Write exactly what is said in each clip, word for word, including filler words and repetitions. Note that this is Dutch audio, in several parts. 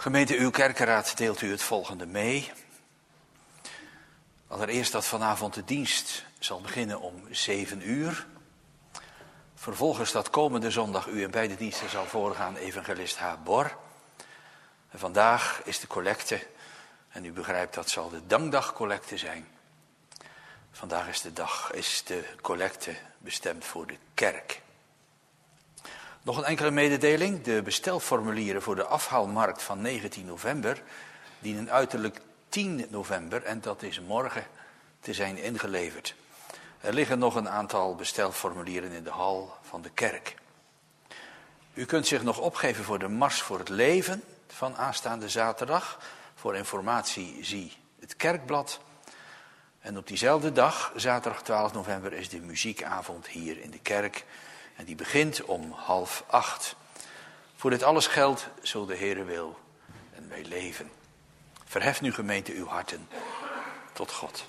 Gemeente, uw kerkenraad deelt u het volgende mee. Allereerst dat vanavond de dienst zal beginnen om zeven uur. Vervolgens dat komende zondag u in beide diensten zal voorgaan evangelist H. Bor. En vandaag is de collecte, en u begrijpt dat zal de dankdagcollecte zijn. Vandaag is de dag, is de collecte bestemd voor de kerk. Nog een enkele mededeling. De bestelformulieren voor de afhaalmarkt van negentien november dienen uiterlijk tien november, en dat is morgen, te zijn ingeleverd. Er liggen nog een aantal bestelformulieren in de hal van de kerk. U kunt zich nog opgeven voor de Mars voor het Leven van aanstaande zaterdag. Voor informatie zie het kerkblad. En op diezelfde dag, zaterdag twaalf november, is de muziekavond hier in de kerk. En die begint om half acht. Voor dit alles geldt, zo de Heere wil, en wij leven. Verhef nu, gemeente, uw harten tot God.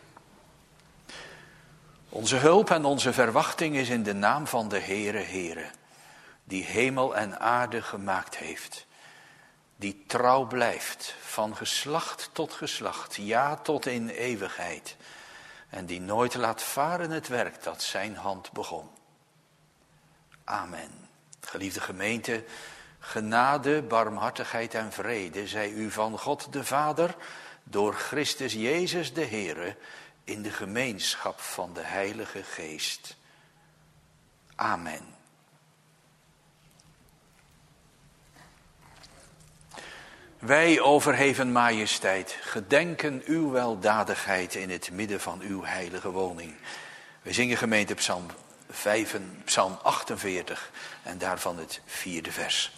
Onze hulp en onze verwachting is in de naam van de Heere, Heere, die hemel en aarde gemaakt heeft. Die trouw blijft, van geslacht tot geslacht, ja tot in eeuwigheid. En die nooit laat varen het werk dat zijn hand begon. Amen. Geliefde gemeente, genade, barmhartigheid en vrede zij u van God de Vader, door Christus Jezus de Heere, in de gemeenschap van de Heilige Geest. Amen. Wij, overheven majesteit, gedenken uw weldadigheid in het midden van uw heilige woning. We zingen gemeente psalm, vijf, psalm achtenveertig en daarvan het vierde vers.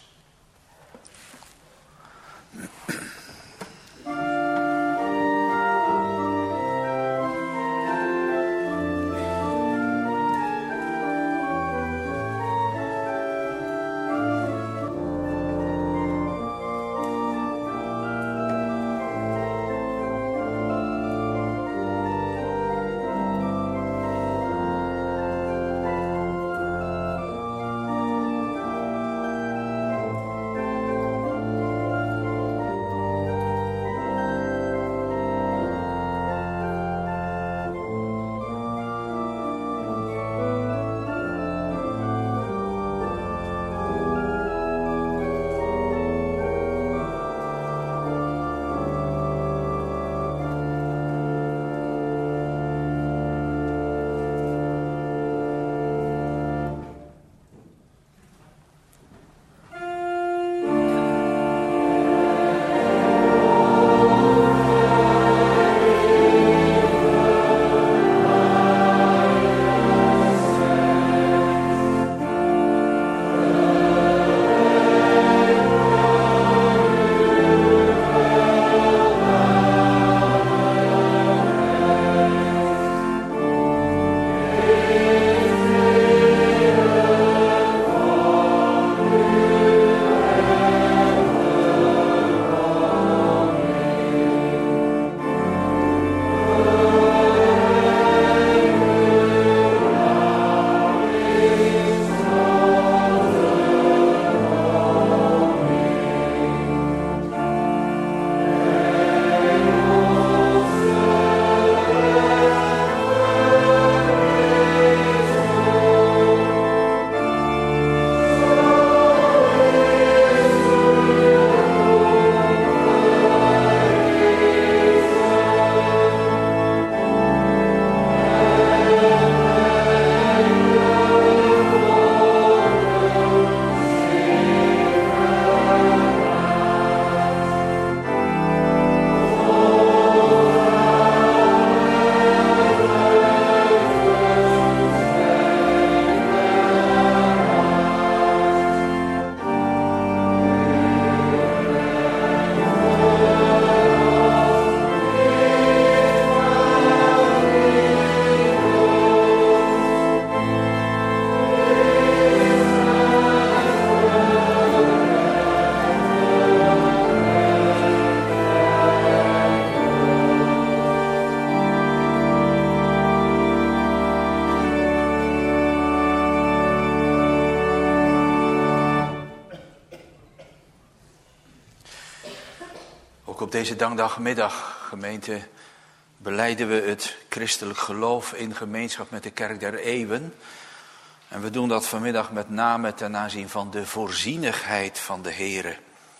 Op deze dankdagmiddag, gemeente, belijden we het christelijk geloof in gemeenschap met de kerk der eeuwen. En we doen dat vanmiddag met name ten aanzien van de voorzienigheid van de Heere.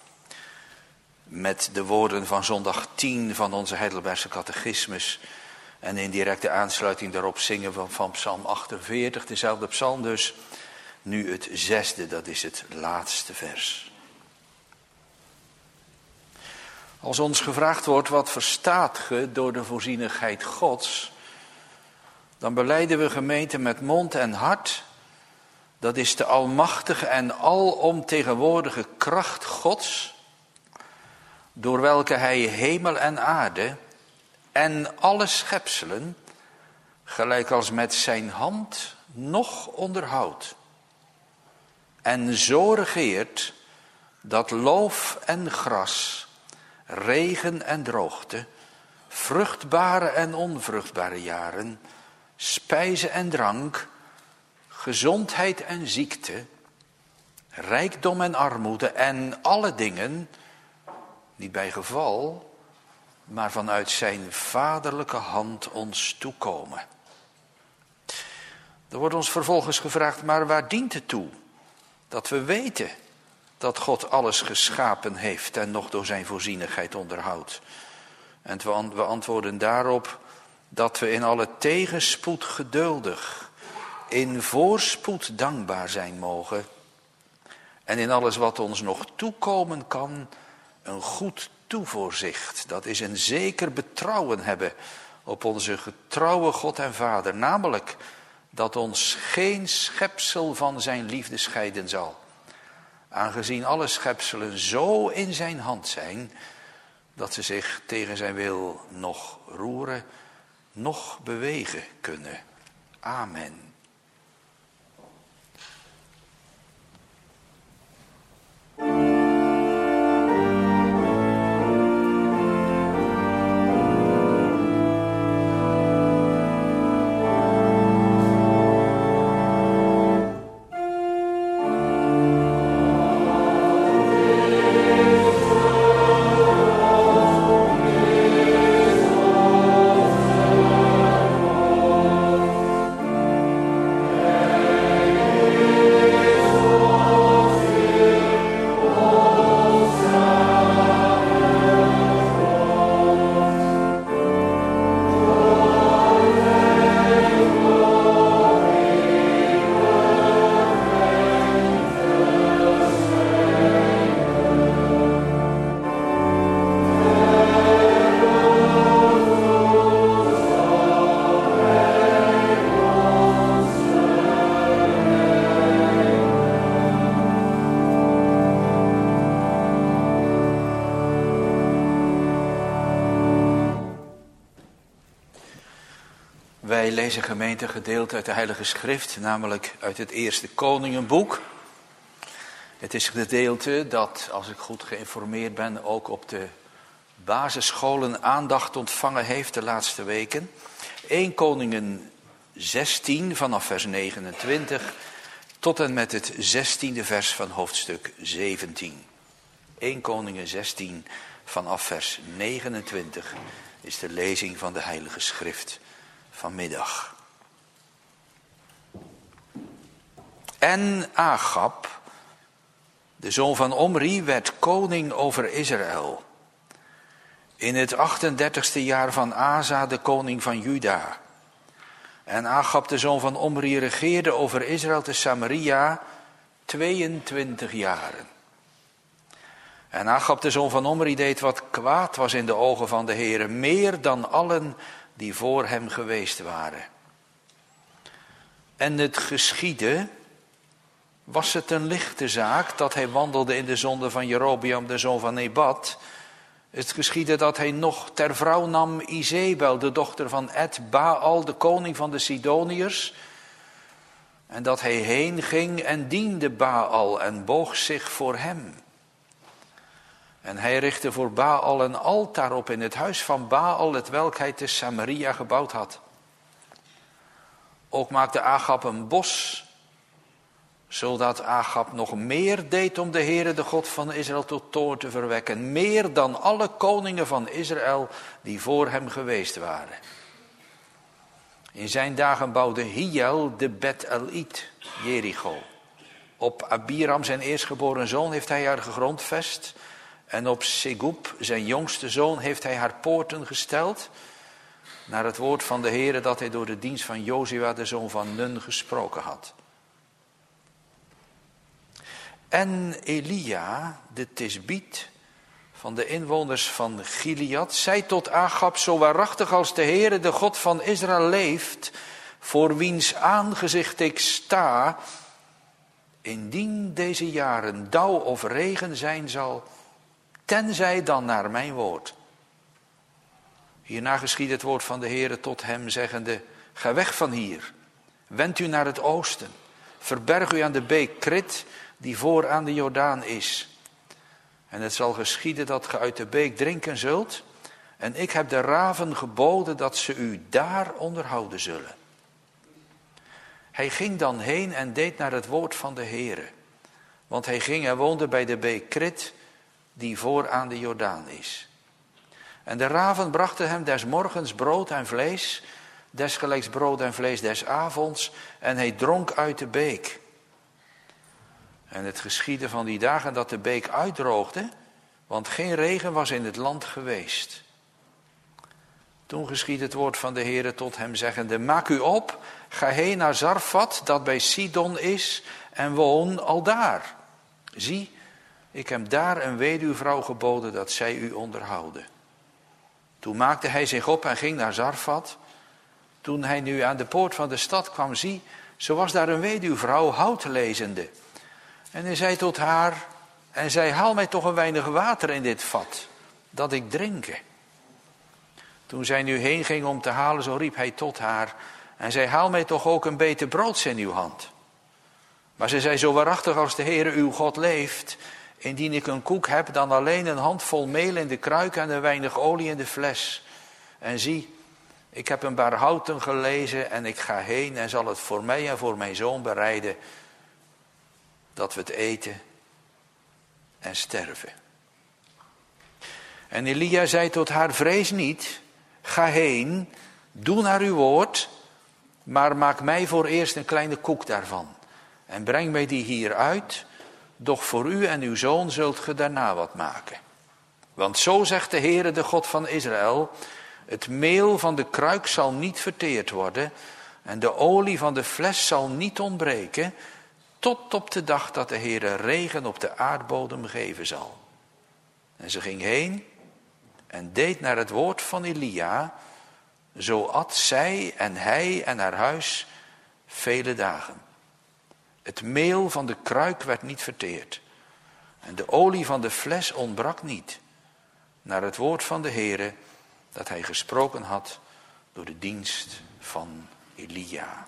Met de woorden van zondag tien van onze Heidelbergse catechismus. En in directe aansluiting daarop zingen we van psalm achtenveertig, dezelfde psalm dus. Nu het zesde, dat is het laatste vers. Als ons gevraagd wordt, wat verstaat ge door de voorzienigheid Gods? Dan belijden we gemeente met mond en hart. Dat is de almachtige en alomtegenwoordige kracht Gods, door welke hij hemel en aarde en alle schepselen, gelijk als met zijn hand, nog onderhoudt. En zo regeert dat loof en gras, regen en droogte, vruchtbare en onvruchtbare jaren, spijze en drank, gezondheid en ziekte, rijkdom en armoede en alle dingen, niet bij geval, maar vanuit zijn vaderlijke hand ons toekomen. Er wordt ons vervolgens gevraagd, maar waar dient het toe? Dat we weten dat God alles geschapen heeft en nog door zijn voorzienigheid onderhoudt. En we antwoorden daarop dat we in alle tegenspoed geduldig, in voorspoed dankbaar zijn mogen. En in alles wat ons nog toekomen kan, een goed toevoorzicht. Dat is een zeker betrouwen hebben op onze getrouwe God en Vader. Namelijk dat ons geen schepsel van zijn liefde scheiden zal. Aangezien alle schepselen zo in zijn hand zijn, dat ze zich tegen zijn wil nog roeren, nog bewegen kunnen. Amen. Wij lezen gemeente gedeelte uit de Heilige Schrift, namelijk uit het Eerste Koningenboek. Het is een gedeelte dat, als ik goed geïnformeerd ben, ook op de basisscholen aandacht ontvangen heeft de laatste weken. Eerste Koningen zestien vanaf vers negenentwintig tot en met het zestiende vers van hoofdstuk zeventien. Eerste Koningen zestien vanaf vers negenentwintig is de lezing van de Heilige Schrift vanmiddag. En Agab, de zoon van Omri, werd koning over Israël. In het achtendertigste jaar van Asa, de koning van Juda. En Agab, de zoon van Omri, regeerde over Israël te Samaria tweeëntwintig jaren. En Agab, de zoon van Omri, deed wat kwaad was in de ogen van de Heere, meer dan allen die voor hem geweest waren. En het geschiedde, was het een lichte zaak dat hij wandelde in de zonde van Jerobeam, de zoon van Nebat. Het geschiedde dat hij nog ter vrouw nam Izebel, de dochter van Ed Baal, de koning van de Sidoniërs. En dat hij heen ging en diende Baal en boog zich voor hem. En hij richtte voor Baal een altaar op in het huis van Baal, het welk hij te Samaria gebouwd had. Ook maakte Agab een bos, zodat Agab nog meer deed om de Heere, de God van Israël, tot toorn te verwekken. Meer dan alle koningen van Israël die voor hem geweest waren. In zijn dagen bouwde Hiel de Bet-El-It, Jericho. Op Abiram, zijn eerstgeboren zoon, heeft hij haar gegrondvest. En op Segub, zijn jongste zoon, heeft hij haar poorten gesteld. Naar het woord van de Heere dat hij door de dienst van Jozua, de zoon van Nun, gesproken had. En Elia, de Tisbiet, van de inwoners van Gilead, zei tot Agab: zo waarachtig als de Heere, de God van Israël, leeft, voor wiens aangezicht ik sta, indien deze jaren dauw of regen zijn zal, tenzij dan naar mijn woord. Hierna geschiedde het woord van de Heere tot hem, zeggende: ga weg van hier, wend u naar het oosten, verberg u aan de beek Krit, die voor aan de Jordaan is. En het zal geschieden dat ge uit de beek drinken zult, en ik heb de raven geboden dat ze u daar onderhouden zullen. Hij ging dan heen en deed naar het woord van de Heere, want hij ging en woonde bij de beek Krit, die voor aan de Jordaan is. En de raven brachten hem des morgens brood en vlees, desgelijks brood en vlees des avonds, en hij dronk uit de beek. En het geschiedde van die dagen dat de beek uitdroogde, want geen regen was in het land geweest. Toen geschiedde het woord van de Heere tot hem, zeggende: maak u op, ga heen naar Zarfat, dat bij Sidon is, en woon aldaar. Zie, ik heb daar een weduwvrouw geboden dat zij u onderhouden. Toen maakte hij zich op en ging naar Zarfat. Toen hij nu aan de poort van de stad kwam, zie, zo was daar een weduwvrouw hout lezende. En hij zei tot haar, en zij: haal mij toch een weinig water in dit vat, dat ik drinke. Toen zij nu heen ging om te halen, zo riep hij tot haar, en zij: haal mij toch ook een beetje broods in uw hand. Maar ze zei: zo waarachtig als de Heere uw God leeft, indien ik een koek heb, dan alleen een handvol meel in de kruik en een weinig olie in de fles. En zie, ik heb een paar houten gelezen en ik ga heen en zal het voor mij en voor mijn zoon bereiden, dat we het eten en sterven. En Elia zei tot haar: vrees niet, ga heen, doe naar uw woord, maar maak mij voor eerst een kleine koek daarvan. En breng mij die hier uit, doch voor u en uw zoon zult ge daarna wat maken. Want zo zegt de Heere, de God van Israël: het meel van de kruik zal niet verteerd worden, en de olie van de fles zal niet ontbreken, tot op de dag dat de Heere regen op de aardbodem geven zal. En ze ging heen en deed naar het woord van Elia, zo at zij en hij en haar huis vele dagen. Het meel van de kruik werd niet verteerd, en de olie van de fles ontbrak niet, naar het woord van de Heere dat hij gesproken had door de dienst van Elia.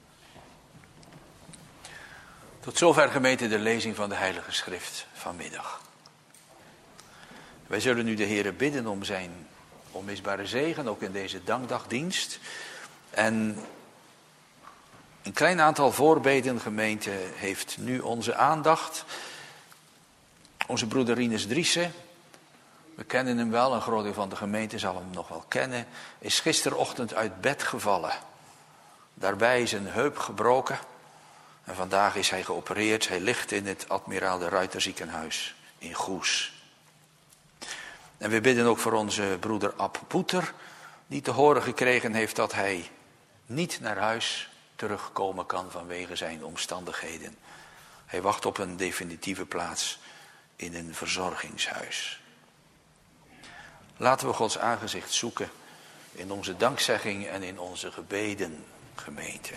Tot zover, gemeente, de lezing van de Heilige Schrift vanmiddag. Wij zullen nu de Heere bidden om zijn onmisbare zegen, ook in deze dankdagdienst. En een klein aantal voorbeden, gemeente, heeft nu onze aandacht. Onze broeder Rinus Driessen, we kennen hem wel, een groot deel van de gemeente zal hem nog wel kennen, is gisterochtend uit bed gevallen. Daarbij is een heup gebroken. En vandaag is hij geopereerd. Hij ligt in het Admiraal de Ruyter ziekenhuis in Goes. En we bidden ook voor onze broeder Ab Boeter, die te horen gekregen heeft dat hij niet naar huis terugkomen kan vanwege zijn omstandigheden. Hij wacht op een definitieve plaats in een verzorgingshuis. Laten we Gods aangezicht zoeken in onze dankzegging en in onze gebeden, gemeente.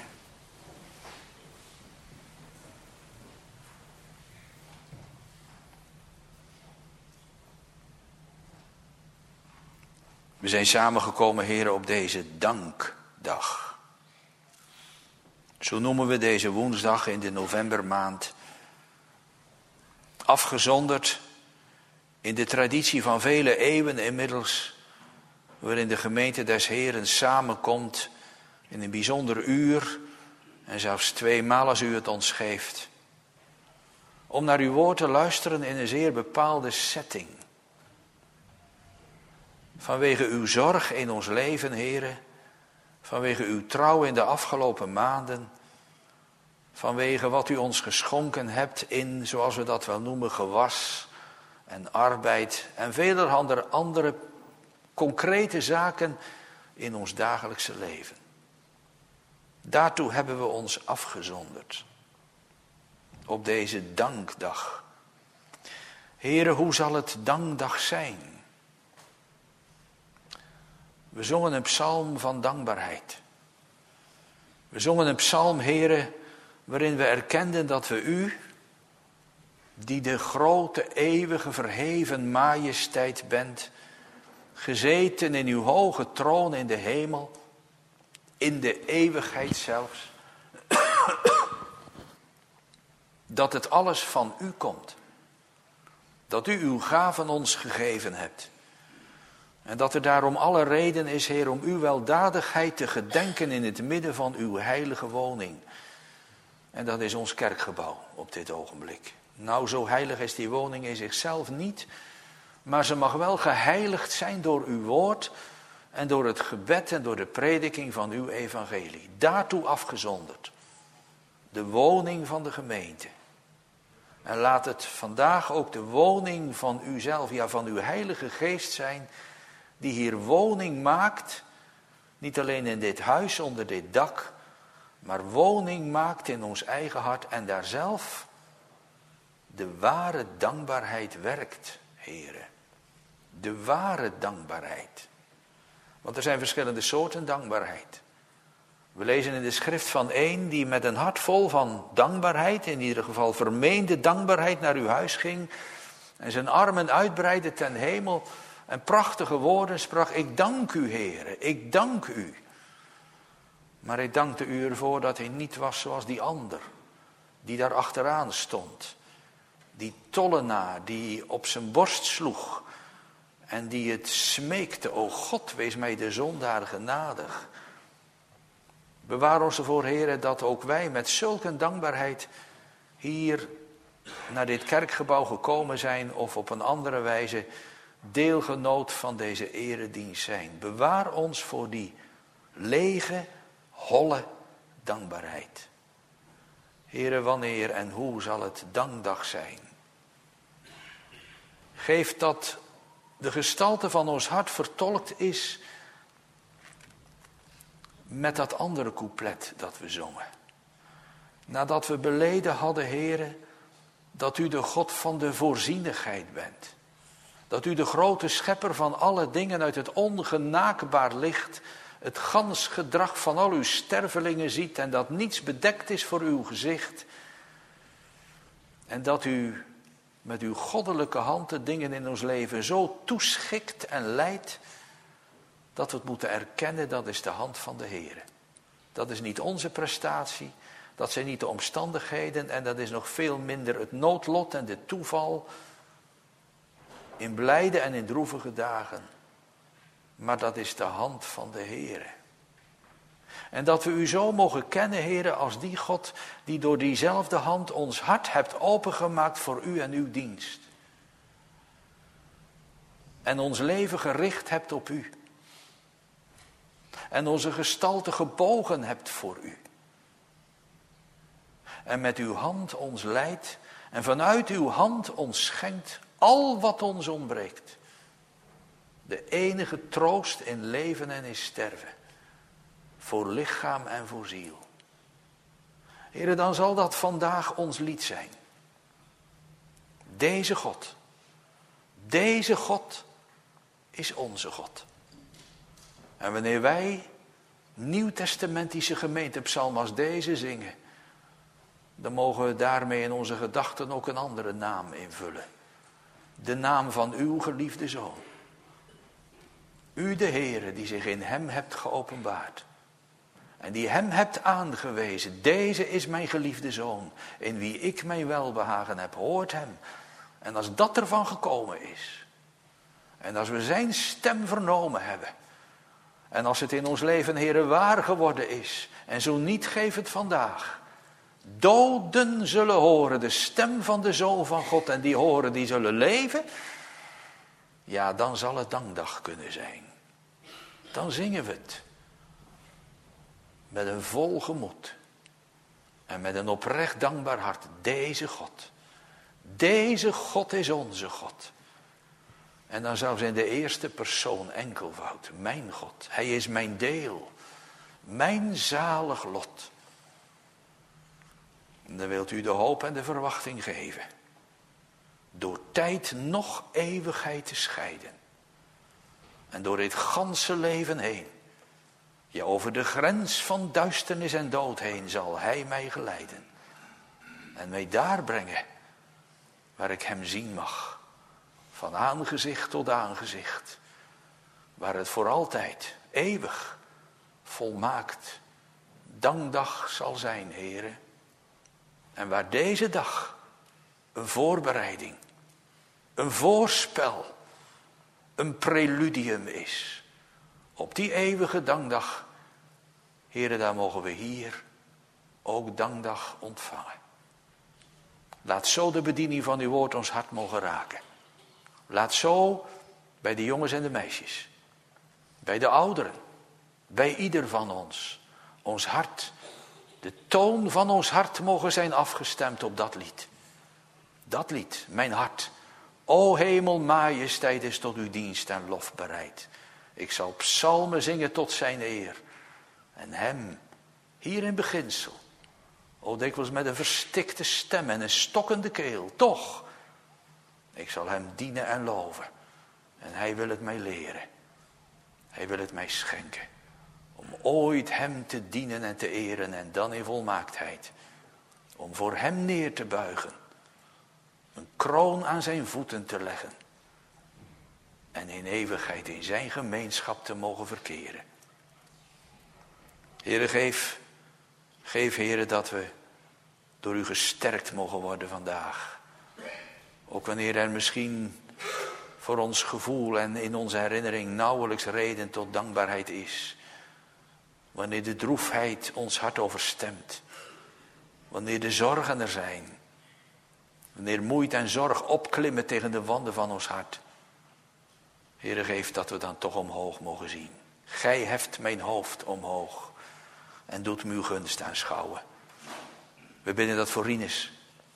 We zijn samengekomen, Heere, op deze dankdag. Zo noemen we deze woensdag in de novembermaand. Afgezonderd in de traditie van vele eeuwen inmiddels, waarin de gemeente des Heeren samenkomt in een bijzonder uur, en zelfs tweemaal als u het ons geeft, om naar uw woord te luisteren in een zeer bepaalde setting. Vanwege uw zorg in ons leven, Heere, vanwege uw trouw in de afgelopen maanden, vanwege wat u ons geschonken hebt in, zoals we dat wel noemen, gewas en arbeid en velerhande andere concrete zaken in ons dagelijkse leven. Daartoe hebben we ons afgezonderd. Op deze dankdag. Heere, hoe zal het dankdag zijn? We zongen een psalm van dankbaarheid. We zongen een psalm, Heere, waarin we erkenden dat we u, die de grote, eeuwige, verheven majesteit bent, gezeten in uw hoge troon in de hemel, in de eeuwigheid zelfs, dat het alles van u komt. Dat u uw gaven ons gegeven hebt. En dat er daarom alle reden is, Heer, om uw weldadigheid te gedenken in het midden van uw heilige woning. En dat is ons kerkgebouw op dit ogenblik. Nou, zo heilig is die woning in zichzelf niet, maar ze mag wel geheiligd zijn door uw woord en door het gebed en door de prediking van uw evangelie. Daartoe afgezonderd. De woning van de gemeente. En laat het vandaag ook de woning van uzelf, ja van uw heilige geest zijn, die hier woning maakt, niet alleen in dit huis onder dit dak, maar woning maakt in ons eigen hart en daar zelf de ware dankbaarheid werkt, Heere. De ware dankbaarheid. Want er zijn verschillende soorten dankbaarheid. We lezen in de schrift van één die met een hart vol van dankbaarheid, in ieder geval vermeende dankbaarheid, naar uw huis ging en zijn armen uitbreidde ten hemel en prachtige woorden sprak: ik dank u, Heere, ik dank u. Maar hij dankte u ervoor dat hij niet was zoals die ander, die daar achteraan stond. Die tollenaar die op zijn borst sloeg en die het smeekte: o God, wees mij de zondaar genadig. Bewaar ons ervoor, Heere, dat ook wij met zulke dankbaarheid hier naar dit kerkgebouw gekomen zijn of op een andere wijze deelgenoot van deze eredienst zijn. Bewaar ons voor die lege, holle dankbaarheid. Heere, wanneer en hoe zal het dankdag zijn? Geef dat de gestalte van ons hart vertolkt is met dat andere couplet dat we zongen. Nadat we beleden hadden, Heere, dat u de God van de voorzienigheid bent. Dat u de grote schepper van alle dingen uit het ongenaakbaar licht, het gans gedrag van al uw stervelingen ziet en dat niets bedekt is voor uw gezicht. En dat u met uw goddelijke hand de dingen in ons leven zo toeschikt en leidt, dat we het moeten erkennen, dat is de hand van de Heere. Dat is niet onze prestatie, dat zijn niet de omstandigheden en dat is nog veel minder het noodlot en de toeval in blijde en in droevige dagen. Maar dat is de hand van de Heere. En dat we u zo mogen kennen, Heere, als die God die door diezelfde hand ons hart hebt opengemaakt voor u en uw dienst. En ons leven gericht hebt op u. En onze gestalte gebogen hebt voor u. En met uw hand ons leidt en vanuit uw hand ons schenkt al wat ons ontbreekt. De enige troost in leven en in sterven. Voor lichaam en voor ziel. Heere, dan zal dat vandaag ons lied zijn. Deze God. Deze God is onze God. En wanneer wij nieuwtestamentische gemeentepsalmen als deze zingen, dan mogen we daarmee in onze gedachten ook een andere naam invullen. De naam van uw geliefde Zoon. U de Heere die zich in hem hebt geopenbaard. En die hem hebt aangewezen. Deze is mijn geliefde Zoon, in wie ik mijn welbehagen heb. Hoort hem. En als dat ervan gekomen is. En als we zijn stem vernomen hebben. En als het in ons leven, Heere, waar geworden is. En zo niet, geef het vandaag. Doden zullen horen de stem van de Zoon van God en die horen, die zullen leven. Ja, dan zal het dankdag kunnen zijn. Dan zingen we het. Met een vol gemoed. En met een oprecht dankbaar hart. Deze God. Deze God is onze God. En dan zou ze in de eerste persoon enkelvoud. Mijn God. Hij is mijn deel. Mijn zalig lot. En dan wilt u de hoop en de verwachting geven. Door tijd nog eeuwigheid te scheiden. En door dit ganse leven heen. Ja, over de grens van duisternis en dood heen zal hij mij geleiden. En mij daar brengen waar ik hem zien mag. Van aangezicht tot aangezicht. Waar het voor altijd, eeuwig, volmaakt, dankdag zal zijn, heren. En waar deze dag een voorbereiding, een voorspel, een preludium is. Op die eeuwige dankdag, heren, daar mogen we hier ook dankdag ontvangen. Laat zo de bediening van uw woord ons hart mogen raken. Laat zo bij de jongens en de meisjes, bij de ouderen, bij ieder van ons, ons hart, de toon van ons hart mogen zijn afgestemd op dat lied. Dat lied, mijn hart. O hemel, majesteit is tot uw dienst en lof bereid. Ik zal psalmen zingen tot zijn eer. En hem, hier in beginsel, o dikwijls met een verstikte stem en een stokkende keel, toch, ik zal hem dienen en loven. En hij wil het mij leren. Hij wil het mij schenken. Om ooit hem te dienen en te eren en dan in volmaaktheid. Om voor hem neer te buigen. Een kroon aan zijn voeten te leggen. En in eeuwigheid in zijn gemeenschap te mogen verkeren. Heere, geef, geef Heere dat we door u gesterkt mogen worden vandaag. Ook wanneer er misschien voor ons gevoel en in onze herinnering nauwelijks reden tot dankbaarheid is. Wanneer de droefheid ons hart overstemt. Wanneer de zorgen er zijn. Wanneer moeite en zorg opklimmen tegen de wanden van ons hart. Heere, geef dat we dan toch omhoog mogen zien. Gij heft mijn hoofd omhoog en doet me uw gunst aanschouwen. We bidden dat voor Rinus,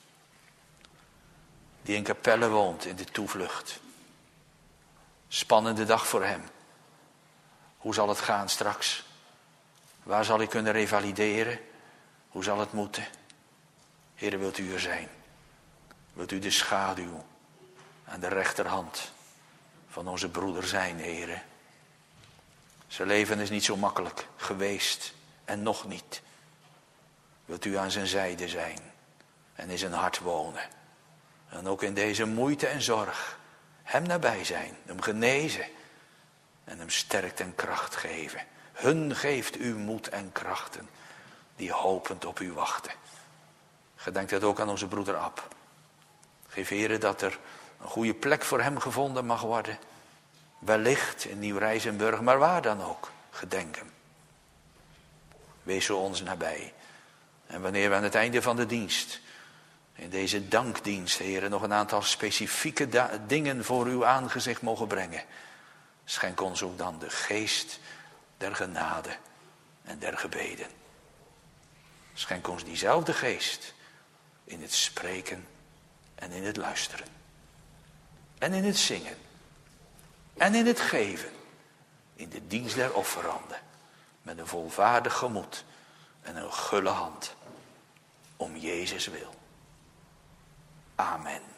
die in Capelle woont in de toevlucht. Spannende dag voor hem. Hoe zal het gaan straks? Waar zal ik kunnen revalideren? Hoe zal het moeten? Heere, wilt u er zijn? Wilt u de schaduw aan de rechterhand van onze broeder zijn, Heere? Zijn leven is niet zo makkelijk geweest en nog niet. Wilt u aan zijn zijde zijn en in zijn hart wonen? En ook in deze moeite en zorg hem nabij zijn, hem genezen en hem sterkt en kracht geven. Hun geeft u moed en krachten die hopend op u wachten. Gedenk dat ook aan onze broeder Ab. Geef Heere dat er een goede plek voor hem gevonden mag worden. Wellicht in Nieuw-Rijsenburg, maar waar dan ook. Gedenk hem. Wees zo ons nabij. En wanneer we aan het einde van de dienst, in deze dankdienst, Heere, nog een aantal specifieke da- dingen voor uw aangezicht mogen brengen. Schenk ons ook dan de geest der genade en der gebeden. Schenk ons diezelfde geest in het spreken en in het luisteren. En in het zingen. En in het geven. In de dienst der offeranden. Met een volvaardig gemoed en een gulle hand. Om Jezus wil. Amen.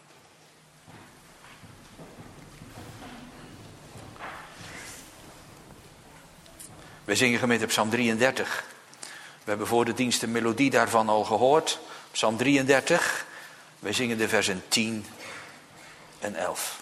We zingen gemeente Psalm drieëndertig. We hebben voor de dienst de melodie daarvan al gehoord. Psalm drieëndertig. We zingen de versen tien en elf.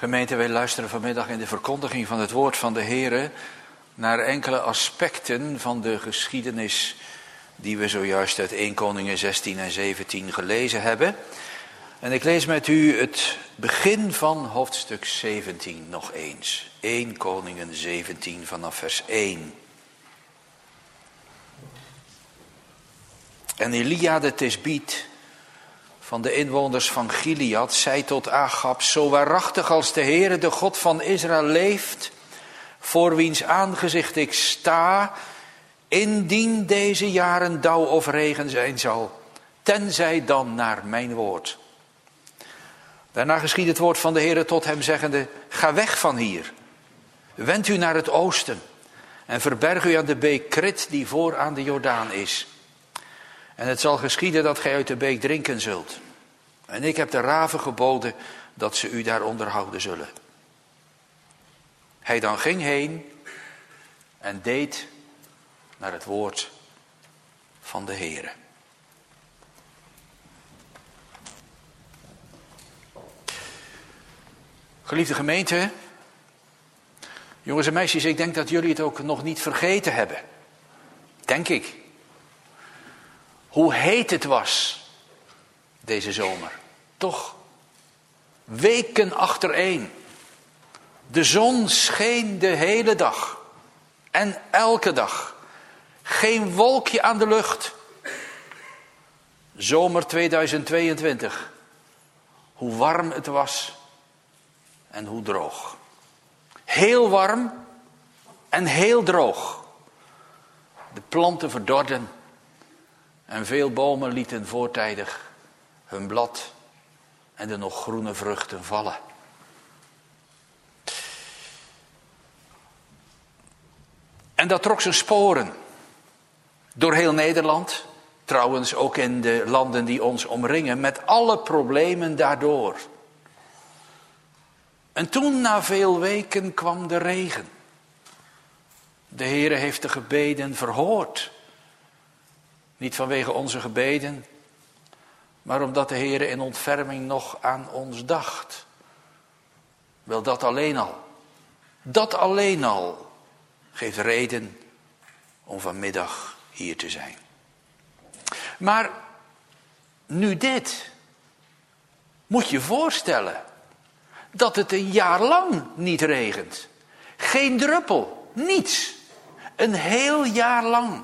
Gemeente, wij luisteren vanmiddag in de verkondiging van het woord van de Heere naar enkele aspecten van de geschiedenis die we zojuist uit eerste Koningen zestien en zeventien gelezen hebben. En ik lees met u het begin van hoofdstuk zeventien nog eens. eerste Koningen zeventien vanaf vers één. En Elia de Tisbiet van de inwoners van Gilead zei tot Agab: zo waarachtig als de Heere, de God van Israël, leeft, voor wiens aangezicht ik sta, indien deze jaren dauw of regen zijn zal, tenzij dan naar mijn woord. Daarna geschiedde het woord van de Heere tot hem zeggende: ga weg van hier, wend u naar het oosten en verberg u aan de beek Krit die voor aan de Jordaan is. En het zal geschieden dat gij uit de beek drinken zult. En ik heb de raven geboden dat ze u daar onderhouden zullen. Hij dan ging heen en deed naar het woord van de Heere. Geliefde gemeente, jongens en meisjes, ik denk dat jullie het ook nog niet vergeten hebben. Denk ik. Hoe heet het was deze zomer. Toch? Weken achtereen. De zon scheen de hele dag. En elke dag. Geen wolkje aan de lucht. Zomer tweeduizend tweeëntwintig. Hoe warm het was. En hoe droog. Heel warm en heel droog. De planten verdorden. En veel bomen lieten voortijdig hun blad en de nog groene vruchten vallen. En dat trok zijn sporen door heel Nederland. Trouwens ook in de landen die ons omringen, met alle problemen daardoor. En toen na veel weken kwam de regen. De Heere heeft de gebeden verhoord. Niet vanwege onze gebeden, maar omdat de Heere in ontferming nog aan ons dacht. Wel, dat alleen al, dat alleen al geeft reden om vanmiddag hier te zijn. Maar nu dit, moet je voorstellen dat het een jaar lang niet regent. Geen druppel, niets. Een heel jaar lang.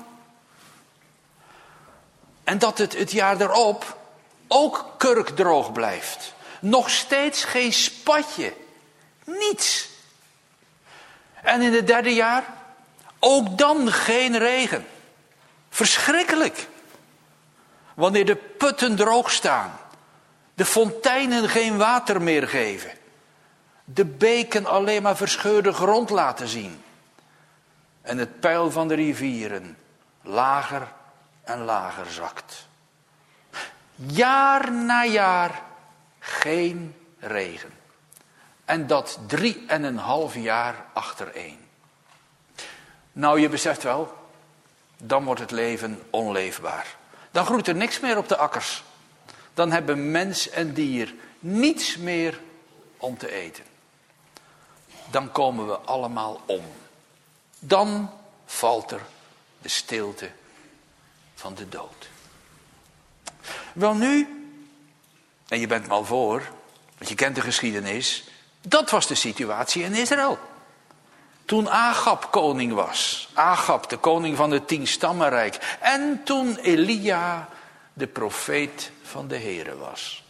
En dat het het jaar erop ook kurkdroog blijft. Nog steeds geen spatje. Niets. En in het derde jaar ook dan geen regen. Verschrikkelijk. Wanneer de putten droog staan. De fonteinen geen water meer geven. De beken alleen maar verscheurde grond laten zien. En het peil van de rivieren lager en lager zakt. Jaar na jaar geen regen. En dat drie en een half jaar achtereen. Nou, je beseft wel, dan wordt het leven onleefbaar. Dan groeit er niks meer op de akkers. Dan hebben mens en dier niets meer om te eten. Dan komen we allemaal om. Dan valt er de stilte van de dood. Wel nu, en je bent me al voor, want je kent de geschiedenis, dat was de situatie in Israël. Toen Agab koning was, Agab de koning van het tienstammenrijk, en toen Elia de profeet van de Heere was.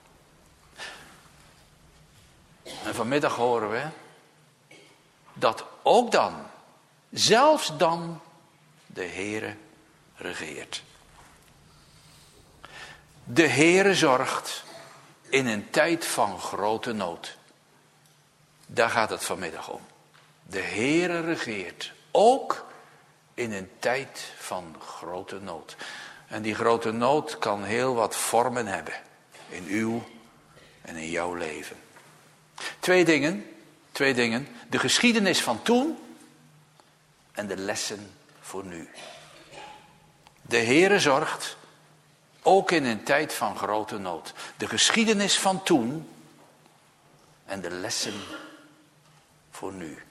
En vanmiddag horen we dat ook dan, zelfs dan, de Heere regeert. De Heere zorgt in een tijd van grote nood. Daar gaat het vanmiddag om. De Heere regeert, ook in een tijd van grote nood. En die grote nood kan heel wat vormen hebben. In uw en in jouw leven. Twee dingen, twee dingen. De geschiedenis van toen en de lessen voor nu. De Heere zorgt, ook in een tijd van grote nood. De geschiedenis van toen en de lessen voor nu.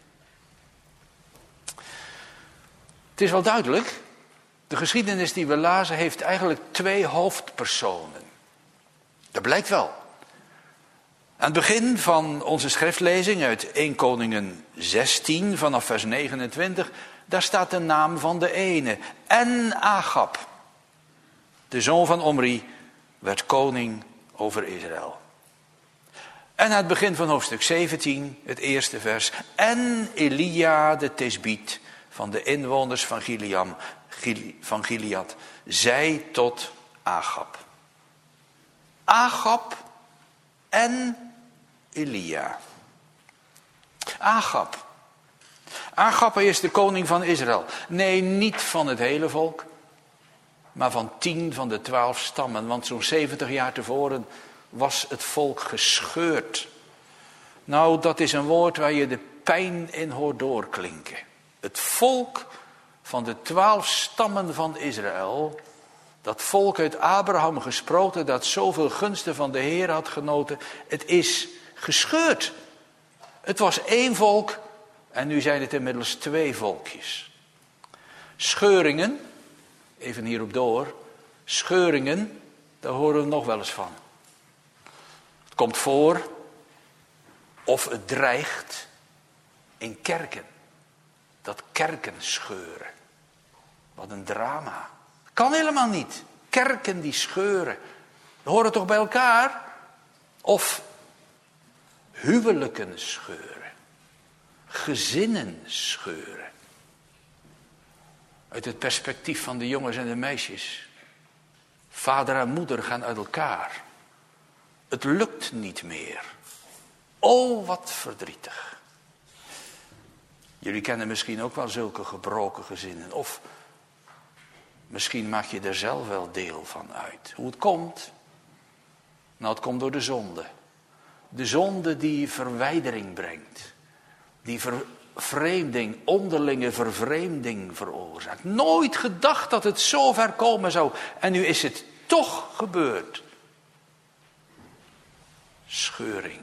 Het is wel duidelijk, de geschiedenis die we lazen heeft eigenlijk twee hoofdpersonen. Dat blijkt wel. Aan het begin van onze schriftlezing uit eerste Koningen zestien vanaf vers negenentwintig, daar staat de naam van de ene. En Agab, de zoon van Omri, werd koning over Israël. En aan het begin van hoofdstuk zeventien, het eerste vers. En Elia de Tisbiet van de inwoners van, Gileam, van Gilead zei tot Agab. Agab en Elia. Agab. Agab is de koning van Israël. Nee, niet van het hele volk, maar van tien van de twaalf stammen. Want zo'n zeventig jaar tevoren was het volk gescheurd. Nou, dat is een woord waar je de pijn in hoort doorklinken. Het volk van de twaalf stammen van Israël, dat volk uit Abraham gesproten, dat zoveel gunsten van de Heer had genoten, het is gescheurd. Het was één volk en nu zijn het inmiddels twee volkjes. Scheuringen, even hierop door, scheuringen, daar horen we nog wel eens van. Het komt voor, of het dreigt, in kerken. Dat kerken scheuren. Wat een drama. Kan helemaal niet. Kerken die scheuren. We horen toch bij elkaar? Of huwelijken scheuren. Gezinnen scheuren. Uit het perspectief van de jongens en de meisjes. Vader en moeder gaan uit elkaar. Het lukt niet meer. Oh, wat verdrietig. Jullie kennen misschien ook wel zulke gebroken gezinnen. Of misschien maak je er zelf wel deel van uit. Hoe het komt? Nou, het komt door de zonde. De zonde die verwijdering brengt. Die vervreemding, onderlinge vervreemding veroorzaakt. Nooit gedacht dat het zo ver komen zou. En nu is het toch gebeurd. Scheuring.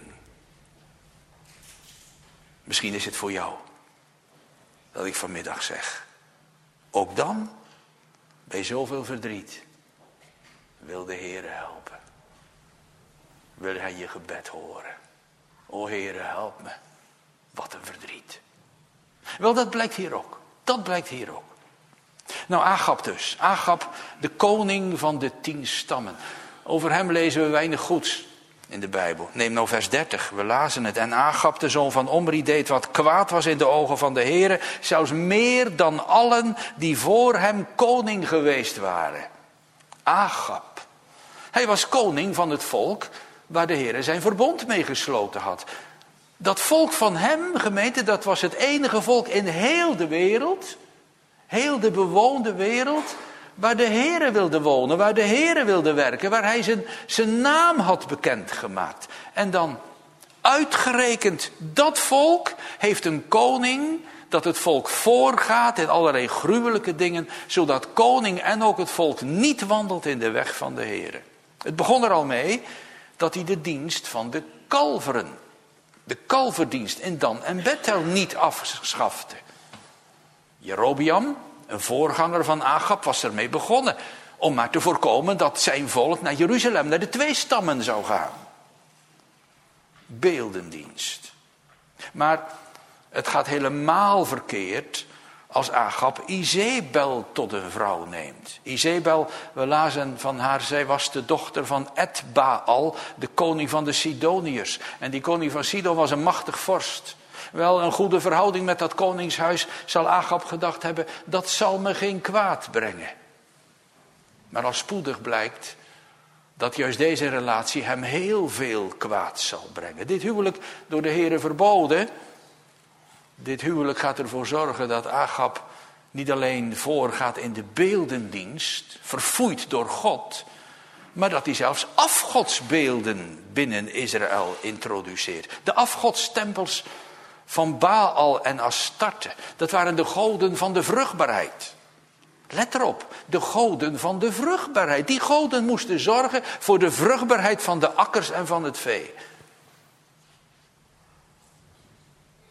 Misschien is het voor jou dat ik vanmiddag zeg. Ook dan, bij zoveel verdriet, wil de Heer helpen. Wil Hij je gebed horen. O Heere, help me. Wat een verdriet. Wel, dat blijkt hier ook. Dat blijkt hier ook. Nou, Agab dus. Agab, de koning van de tien stammen. Over hem lezen we weinig goeds in de Bijbel. Neem nou vers dertig, we lazen het. En Agab, de zoon van Omri, deed wat kwaad was in de ogen van de Heere, zelfs meer dan allen die voor hem koning geweest waren. Agab. Hij was koning van het volk waar de Heere zijn verbond mee gesloten had. Dat volk van hem, gemeente, dat was het enige volk in heel de wereld, heel de bewoonde wereld, waar de Heere wilde wonen, waar de Heere wilde werken, waar hij zijn, zijn naam had bekendgemaakt. En dan uitgerekend dat volk heeft een koning dat het volk voorgaat in allerlei gruwelijke dingen, zodat koning en ook het volk niet wandelt in de weg van de Heere. Het begon er al mee dat hij de dienst van de kalveren, de kalverdienst in Dan en Bethel niet afschafte. Jerobeam, een voorganger van Agab, was ermee begonnen om maar te voorkomen dat zijn volk naar Jeruzalem, naar de twee stammen zou gaan. Beeldendienst. Maar het gaat helemaal verkeerd als Agab Izebel tot een vrouw neemt. Izebel, we lazen van haar, zij was de dochter van Etbaal, de koning van de Sidoniërs. En die koning van Sidon was een machtig vorst. Wel, een goede verhouding met dat koningshuis zal Agab gedacht hebben, dat zal me geen kwaad brengen. Maar al spoedig blijkt dat juist deze relatie hem heel veel kwaad zal brengen. Dit huwelijk door de Heere verboden. Dit huwelijk gaat ervoor zorgen dat Agab niet alleen voorgaat in de beeldendienst, verfoeid door God, maar dat hij zelfs afgodsbeelden binnen Israël introduceert. De afgodstempels van Baal en Astarte, dat waren de goden van de vruchtbaarheid. Let erop, de goden van de vruchtbaarheid. Die goden moesten zorgen voor de vruchtbaarheid van de akkers en van het vee.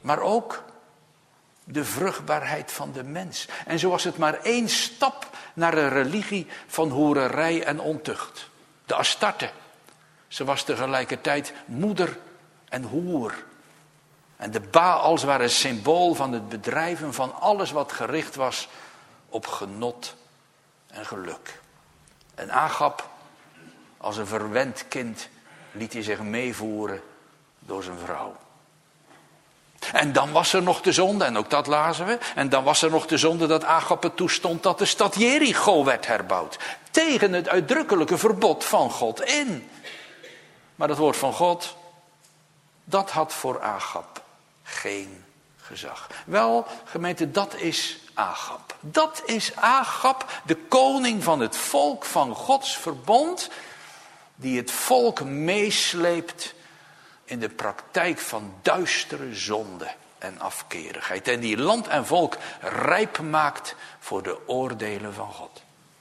maar ook de vruchtbaarheid van de mens. En zo was het maar één stap naar een religie van hoererij en ontucht. De Astarte. Ze was tegelijkertijd moeder en hoer. En de Baals waren een symbool van het bedrijven van alles wat gericht was op genot en geluk. En Agab, als een verwend kind, liet hij zich meevoeren door zijn vrouw. En dan was er nog de zonde, en ook dat lazen we. En dan was er nog de zonde dat Agab het toestond dat de stad Jericho werd herbouwd. Tegen het uitdrukkelijke verbod van God in. Maar dat woord van God, dat had voor Agab geen gezag. Wel, gemeente, dat is Agab. Dat is Agab, de koning van het volk van Gods verbond, die het volk meesleept in de praktijk van duistere zonde en afkerigheid. En die land en volk rijp maakt voor de oordelen van God.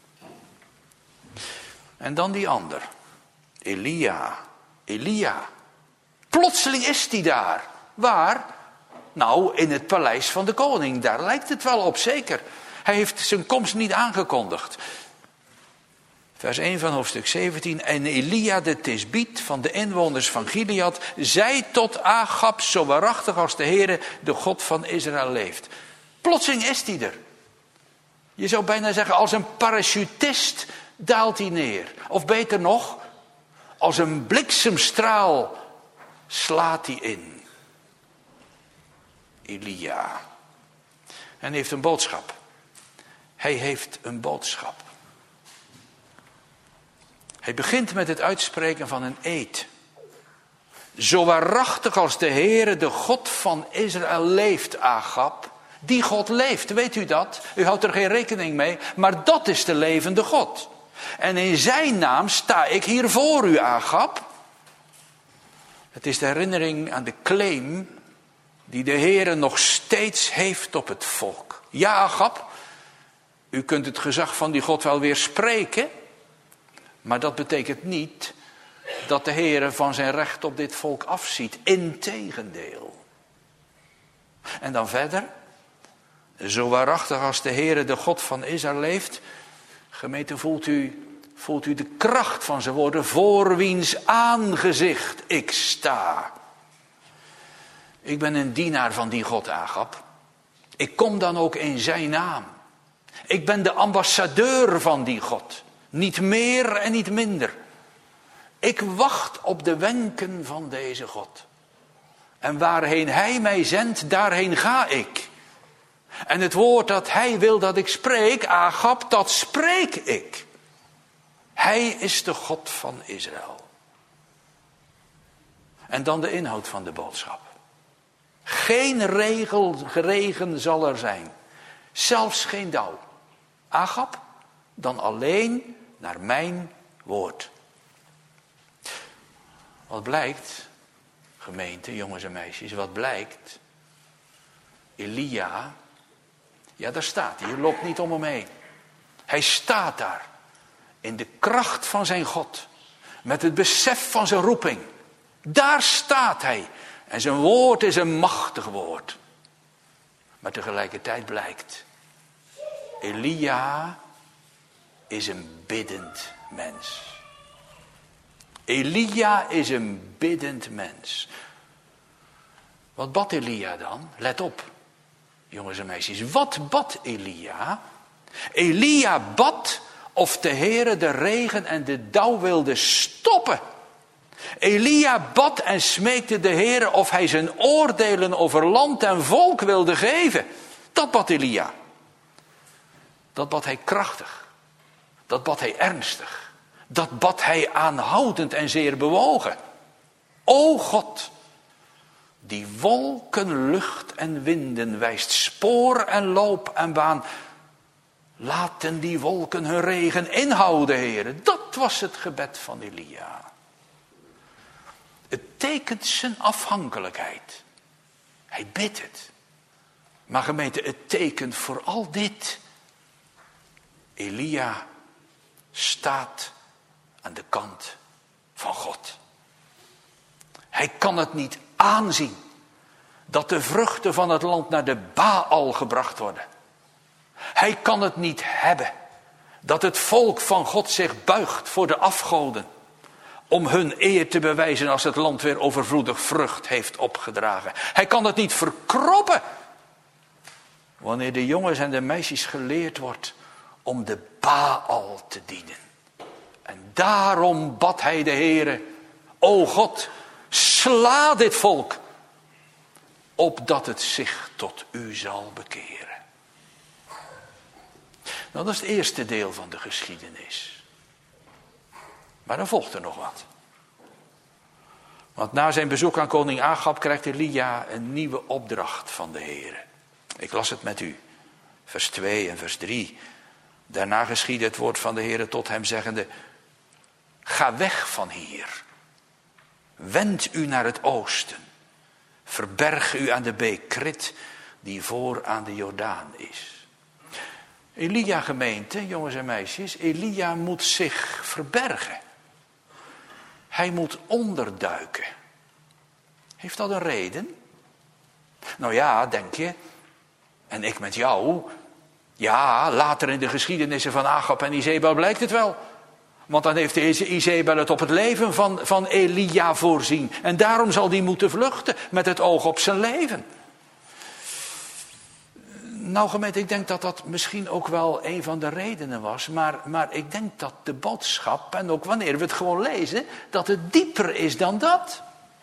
En dan die ander, Elia. Elia. Plotseling is die daar. Waar? Nou, in het paleis van de koning. Daar lijkt het wel op, zeker. Hij heeft zijn komst niet aangekondigd. Vers één van hoofdstuk zeventien. En Elia de Tisbiet van de inwoners van Gilead zei tot Agab, zo waarachtig als de Heere, de God van Israël leeft. Plotseling is hij er. Je zou bijna zeggen, als een parachutist daalt hij neer. Of beter nog, als een bliksemstraal slaat hij in. Elia. En hij heeft een boodschap. Hij heeft een boodschap. Hij begint met het uitspreken van een eed. Zo waarachtig als de Heere, de God van Israël leeft, Agab. Die God leeft, weet u dat? U houdt er geen rekening mee, maar dat is de levende God. En in zijn naam sta ik hier voor u, Agab. Het is de herinnering aan de claim die de Heere nog steeds heeft op het volk. Ja, Agab, u kunt het gezag van die God wel weer spreken, maar dat betekent niet dat de Heere van zijn recht op dit volk afziet. Integendeel. En dan verder. Zo waarachtig als de Heere, de God van Israël leeft. Gemeente, voelt u, voelt u de kracht van zijn woorden. Voor wiens aangezicht ik sta. Ik ben een dienaar van die God, Agab. Ik kom dan ook in zijn naam. Ik ben de ambassadeur van die God. Niet meer en niet minder. Ik wacht op de wenken van deze God. En waarheen hij mij zendt, daarheen ga ik. En het woord dat hij wil dat ik spreek, Agab, dat spreek ik. Hij is de God van Israël. En dan de inhoud van de boodschap. Geen regel, regen zal er zijn. Zelfs geen dauw. Agab, dan alleen naar mijn woord. Wat blijkt, gemeente, jongens en meisjes, wat blijkt? Elia, ja, daar staat hij, je loopt niet om hem heen. Hij staat daar, in de kracht van zijn God, met het besef van zijn roeping. Daar staat hij. En zijn woord is een machtig woord. Maar tegelijkertijd blijkt, Elia is een biddend mens. Elia is een biddend mens. Wat bad Elia dan? Let op, jongens en meisjes. Wat bad Elia? Elia bad of de Heere de regen en de dauw wilde stoppen. Elia bad en smeekte de Heere of hij zijn oordelen over land en volk wilde geven. Dat bad Elia. Dat bad hij krachtig. Dat bad hij ernstig. Dat bad hij aanhoudend en zeer bewogen. O God, die wolken, lucht en winden wijst spoor en loop en baan. Laten die wolken hun regen inhouden, Heere. Dat was het gebed van Elia. Het tekent zijn afhankelijkheid. Hij bidt het. Maar gemeente, het tekent vooral dit. Elia staat aan de kant van God. Hij kan het niet aanzien dat de vruchten van het land naar de Baal gebracht worden. Hij kan het niet hebben dat het volk van God zich buigt voor de afgoden, om hun eer te bewijzen als het land weer overvloedig vrucht heeft opgedragen. Hij kan het niet verkroppen wanneer de jongens en de meisjes geleerd wordt om de Baal te dienen. En daarom bad hij de Heere: o God, sla dit volk, opdat het zich tot u zal bekeren. Nou, dat is het eerste deel van de geschiedenis. Maar dan volgt er nog wat. Want na zijn bezoek aan koning Agab krijgt Elia een nieuwe opdracht van de Heere. Ik las het met u, vers twee en vers drie. Daarna geschiedde het woord van de Heere tot hem zeggende: ga weg van hier. Wend u naar het oosten. Verberg u aan de beek Krit, die voor aan de Jordaan is. Elia, gemeente, jongens en meisjes, Elia moet zich verbergen. Hij moet onderduiken. Heeft dat een reden? Nou ja, denk je, en ik met jou, ja, later in de geschiedenissen van Agab en Izebel blijkt het wel. Want dan heeft deze Izebel het op het leven van, van Elia voorzien. En daarom zal die moeten vluchten met het oog op zijn leven. Nou gemeente, ik denk dat dat misschien ook wel een van de redenen was. Maar, maar ik denk dat de boodschap, en ook wanneer we het gewoon lezen, dat het dieper is dan dat.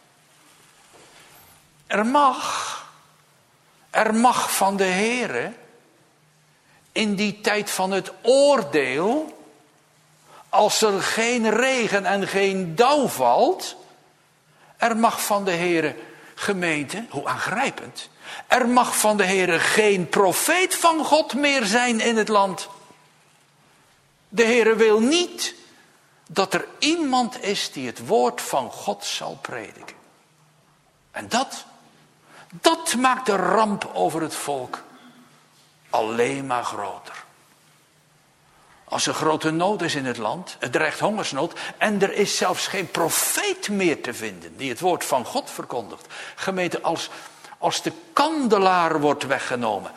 Er mag, er mag van de Heere in die tijd van het oordeel, als er geen regen en geen dauw valt, er mag van de Heere, gemeente, hoe aangrijpend, er mag van de Heere geen profeet van God meer zijn in het land. De Heere wil niet dat er iemand is die het woord van God zal prediken. En dat, dat maakt de ramp over het volk alleen maar groter. Als er grote nood is in het land, er dreigt hongersnood, en er is zelfs geen profeet meer te vinden die het woord van God verkondigt. Gemeente, als, als de kandelaar wordt weggenomen,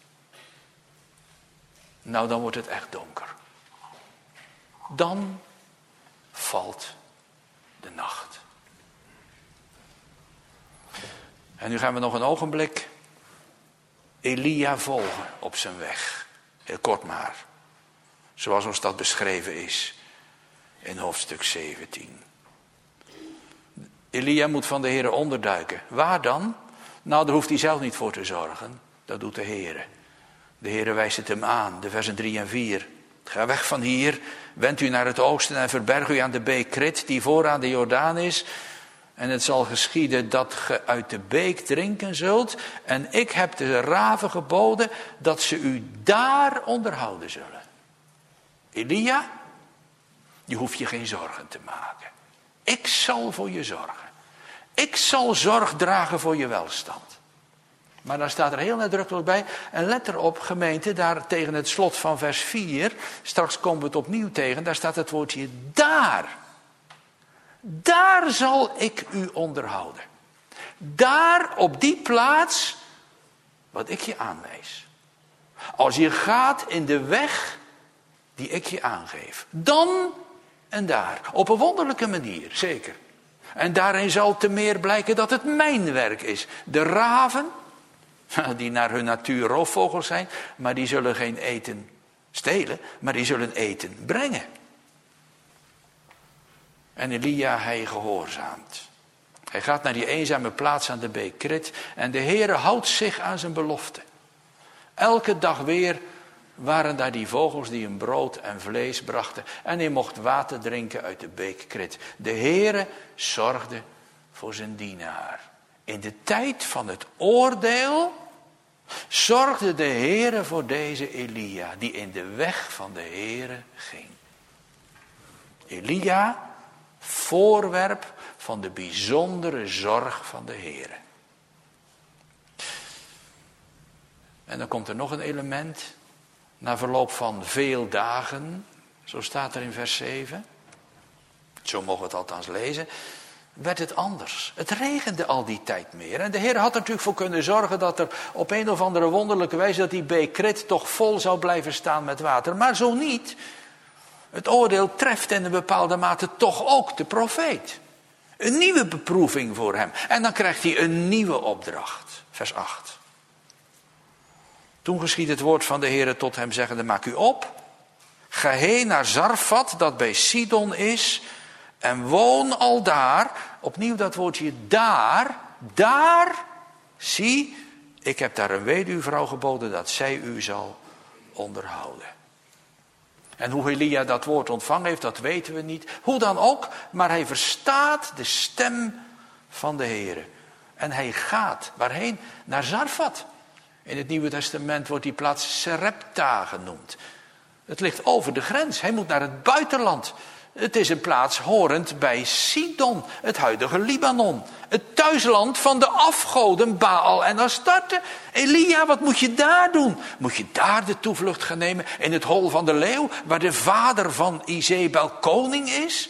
nou dan wordt het echt donker. Dan valt de nacht. En nu gaan we nog een ogenblik Elia volgen op zijn weg. Heel kort maar. Zoals ons dat beschreven is in hoofdstuk zeventien. Elia moet van de Heere onderduiken. Waar dan? Nou, daar hoeft hij zelf niet voor te zorgen. Dat doet de Heere. De Heere wijst het hem aan, de versen drie en vier. Ga weg van hier, wend u naar het oosten en verberg u aan de beek Krit, die voor aan de Jordaan is. En het zal geschieden dat ge uit de beek drinken zult. En ik heb de raven geboden dat ze u daar onderhouden zullen. Elia, je hoeft je geen zorgen te maken. Ik zal voor je zorgen. Ik zal zorg dragen voor je welstand. Maar dan staat er heel nadrukkelijk bij, en let erop gemeente, daar tegen het slot van vers vier, straks komen we het opnieuw tegen, daar staat het woordje daar. Daar zal ik u onderhouden. Daar op die plaats wat ik je aanwijs. Als je gaat in de weg die ik je aangeef. Dan en daar. Op een wonderlijke manier, zeker. En daarin zal te meer blijken dat het mijn werk is. De raven, die naar hun natuur roofvogels zijn, maar die zullen geen eten stelen, maar die zullen eten brengen. En Elia, hij gehoorzaamt. Hij gaat naar die eenzame plaats aan de beek Krit en de Heere houdt zich aan zijn belofte. Elke dag weer waren daar die vogels die hem brood en vlees brachten. En hij mocht water drinken uit de beek Krit. De Heere zorgde voor zijn dienaar. In de tijd van het oordeel zorgde de Heere voor deze Elia, die in de weg van de Heere ging. Elia, voorwerp van de bijzondere zorg van de Heere. En dan komt er nog een element. Na verloop van veel dagen, zo staat er in vers zeven. Zo mogen we het althans lezen. werd het anders. Het regende al die tijd meer. En de Heer had er natuurlijk voor kunnen zorgen dat er op een of andere wonderlijke wijze dat die beek Krit toch vol zou blijven staan met water. Maar zo niet. Het oordeel treft in een bepaalde mate toch ook de profeet. Een nieuwe beproeving voor hem. En dan krijgt hij een nieuwe opdracht. Vers acht. Toen geschied het woord van de Heer tot hem zeggende, maak u op. Ga heen naar Zarfat, dat bij Sidon is. En woon al daar. Opnieuw dat woordje daar. Daar. Zie, ik heb daar een weduwvrouw geboden dat zij u zal onderhouden. En hoe Elia dat woord ontvangen heeft, dat weten we niet. Hoe dan ook, maar hij verstaat de stem van de Heer. En hij gaat, waarheen? Naar Zarfat. In het Nieuwe Testament wordt die plaats Sarepta genoemd. Het ligt over de grens, hij moet naar het buitenland. Het is een plaats horend bij Sidon, het huidige Libanon. Het thuisland van de afgoden Baal en Astarte. Elia, wat moet je daar doen? Moet je daar de toevlucht gaan nemen in het hol van de leeuw, waar de vader van Izebel koning is?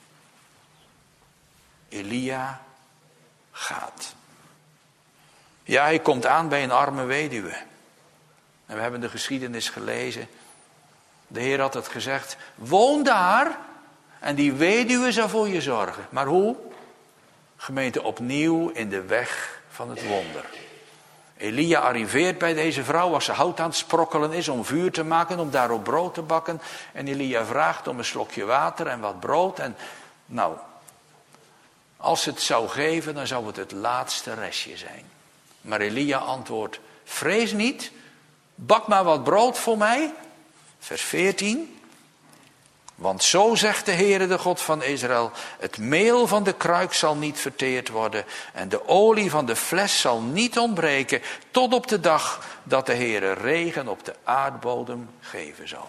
Elia gaat. Ja, hij komt aan bij een arme weduwe. En we hebben de geschiedenis gelezen. De Heer had het gezegd, woon daar en die weduwe zal voor je zorgen. Maar hoe? Gemeente, opnieuw in de weg van het wonder. Elia arriveert bij deze vrouw als ze hout aan het sprokkelen is om vuur te maken, om daarop brood te bakken. En Elia vraagt om een slokje water en wat brood. En nou, als het zou geven, dan zou het het laatste restje zijn. Maar Elia antwoordt, vrees niet, bak maar wat brood voor mij. Vers veertien. Want zo zegt de Heere, de God van Israël, het meel van de kruik zal niet verteerd worden en de olie van de fles zal niet ontbreken, tot op de dag dat de Heere regen op de aardbodem geven zal.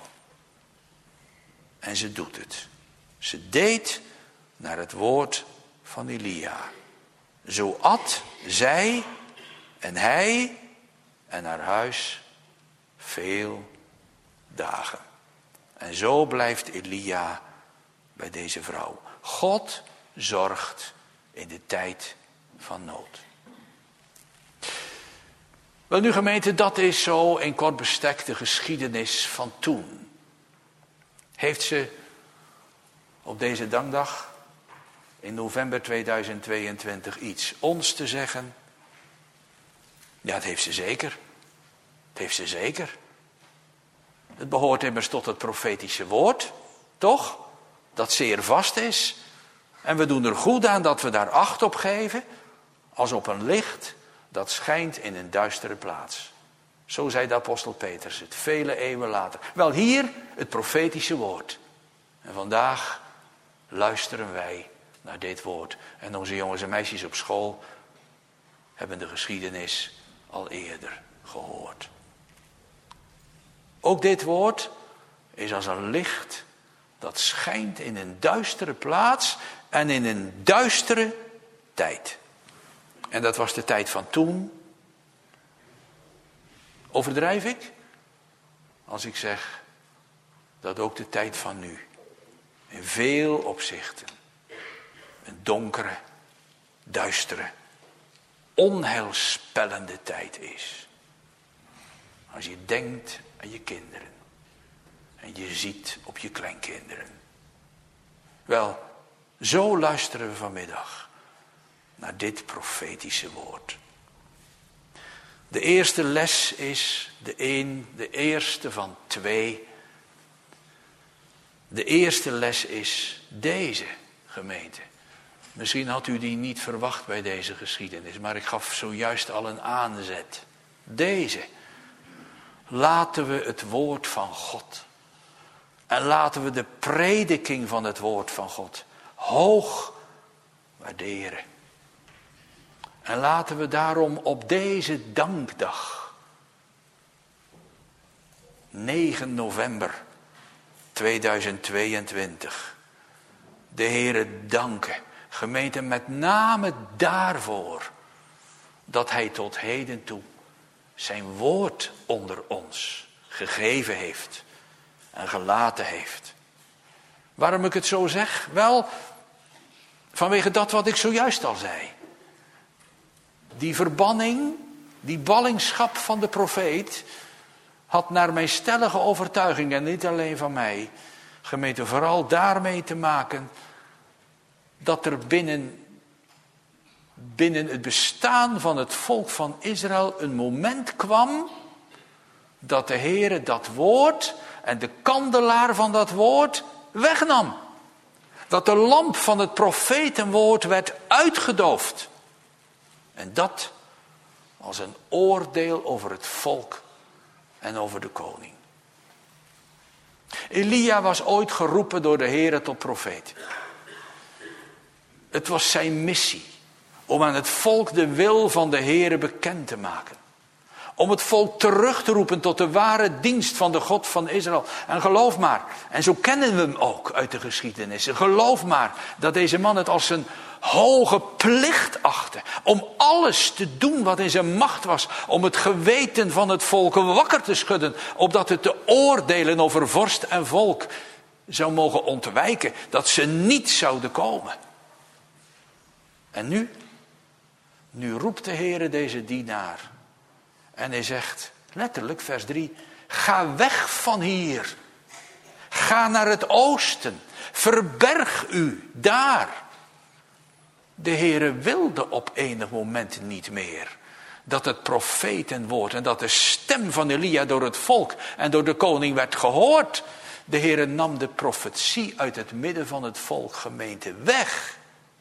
En ze doet het. Ze deed naar het woord van Elia. Zo at zij en hij en haar huis veel dagen. En zo blijft Elia bij deze vrouw. God zorgt in de tijd van nood. Wel nu gemeente, dat is zo in kort bestek de geschiedenis van toen. Heeft ze op deze dankdag in november tweeduizend tweeëntwintig iets ons te zeggen? Ja, dat heeft ze zeker. Dat heeft ze zeker. Het behoort immers tot het profetische woord, toch? Dat zeer vast is. En we doen er goed aan dat we daar acht op geven, als op een licht dat schijnt in een duistere plaats. Zo zei de apostel Petrus het, vele eeuwen later. Wel, hier het profetische woord. En vandaag luisteren wij naar dit woord. En onze jongens en meisjes op school hebben de geschiedenis al eerder gehoord. Ook dit woord is als een licht dat schijnt in een duistere plaats en in een duistere tijd. En dat was de tijd van toen. Overdrijf ik? Als ik zeg dat ook de tijd van nu in veel opzichten een donkere, duistere, onheilspellende tijd is. Als je denkt aan je kinderen. En je ziet op je kleinkinderen. Wel, zo luisteren we vanmiddag naar dit profetische woord. De eerste les is de een, de eerste van twee. De eerste les is deze, gemeente. Misschien had u die niet verwacht bij deze geschiedenis, maar ik gaf zojuist al een aanzet. Deze. Laten we het woord van God en laten we de prediking van het woord van God hoog waarderen. En laten we daarom op deze dankdag, negen november tweeduizend tweeëntwintig, de Heere danken. Gemeente, met name daarvoor dat Hij tot heden toe zijn woord onder ons gegeven heeft en gelaten heeft. Waarom ik het zo zeg? Wel, Vanwege dat wat ik zojuist al zei. Die verbanning, die ballingschap van de profeet had naar mijn stellige overtuiging, en niet alleen van mij, gemeente, vooral daarmee te maken dat er binnen, binnen het bestaan van het volk van Israël een moment kwam dat de Heere dat woord en de kandelaar van dat woord wegnam. Dat de lamp van het profetenwoord werd uitgedoofd. En dat als een oordeel over het volk en over de koning. Elia was ooit geroepen door de Heere tot profeet. Het was zijn missie om aan het volk de wil van de Heere bekend te maken. Om het volk terug te roepen tot de ware dienst van de God van Israël. En geloof maar, en zo kennen we hem ook uit de geschiedenis. Geloof maar dat deze man het als een hoge plicht achtte. Om alles te doen wat in zijn macht was. Om het geweten van het volk wakker te schudden. Opdat het te oordelen over vorst en volk zou mogen ontwijken. Dat ze niet zouden komen. En nu? Nu roept de Heere deze dienaar. En hij zegt, letterlijk vers drie, ga weg van hier. Ga naar het oosten. Verberg u daar. De Heere wilde op enig moment niet meer dat het profetenwoord en dat de stem van Elia door het volk en door de koning werd gehoord. De Heere nam de profetie uit het midden van het volk, gemeente, weg.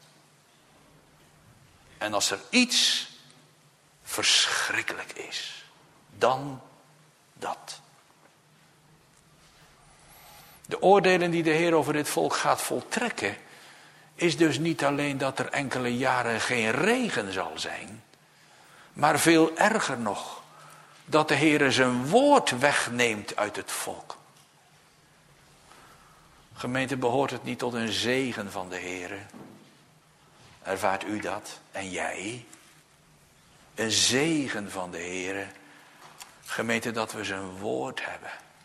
En als er iets verschrikkelijk is, dan dat. De oordelen die de Heer over dit volk gaat voltrekken, is dus niet alleen dat er enkele jaren geen regen zal zijn, maar veel erger nog, dat de Heer zijn woord wegneemt uit het volk. Gemeente, behoort het niet tot een zegen van de Heer? Ervaart u dat? En jij? Een zegen van de Heer. Gemeente, dat we zijn woord hebben.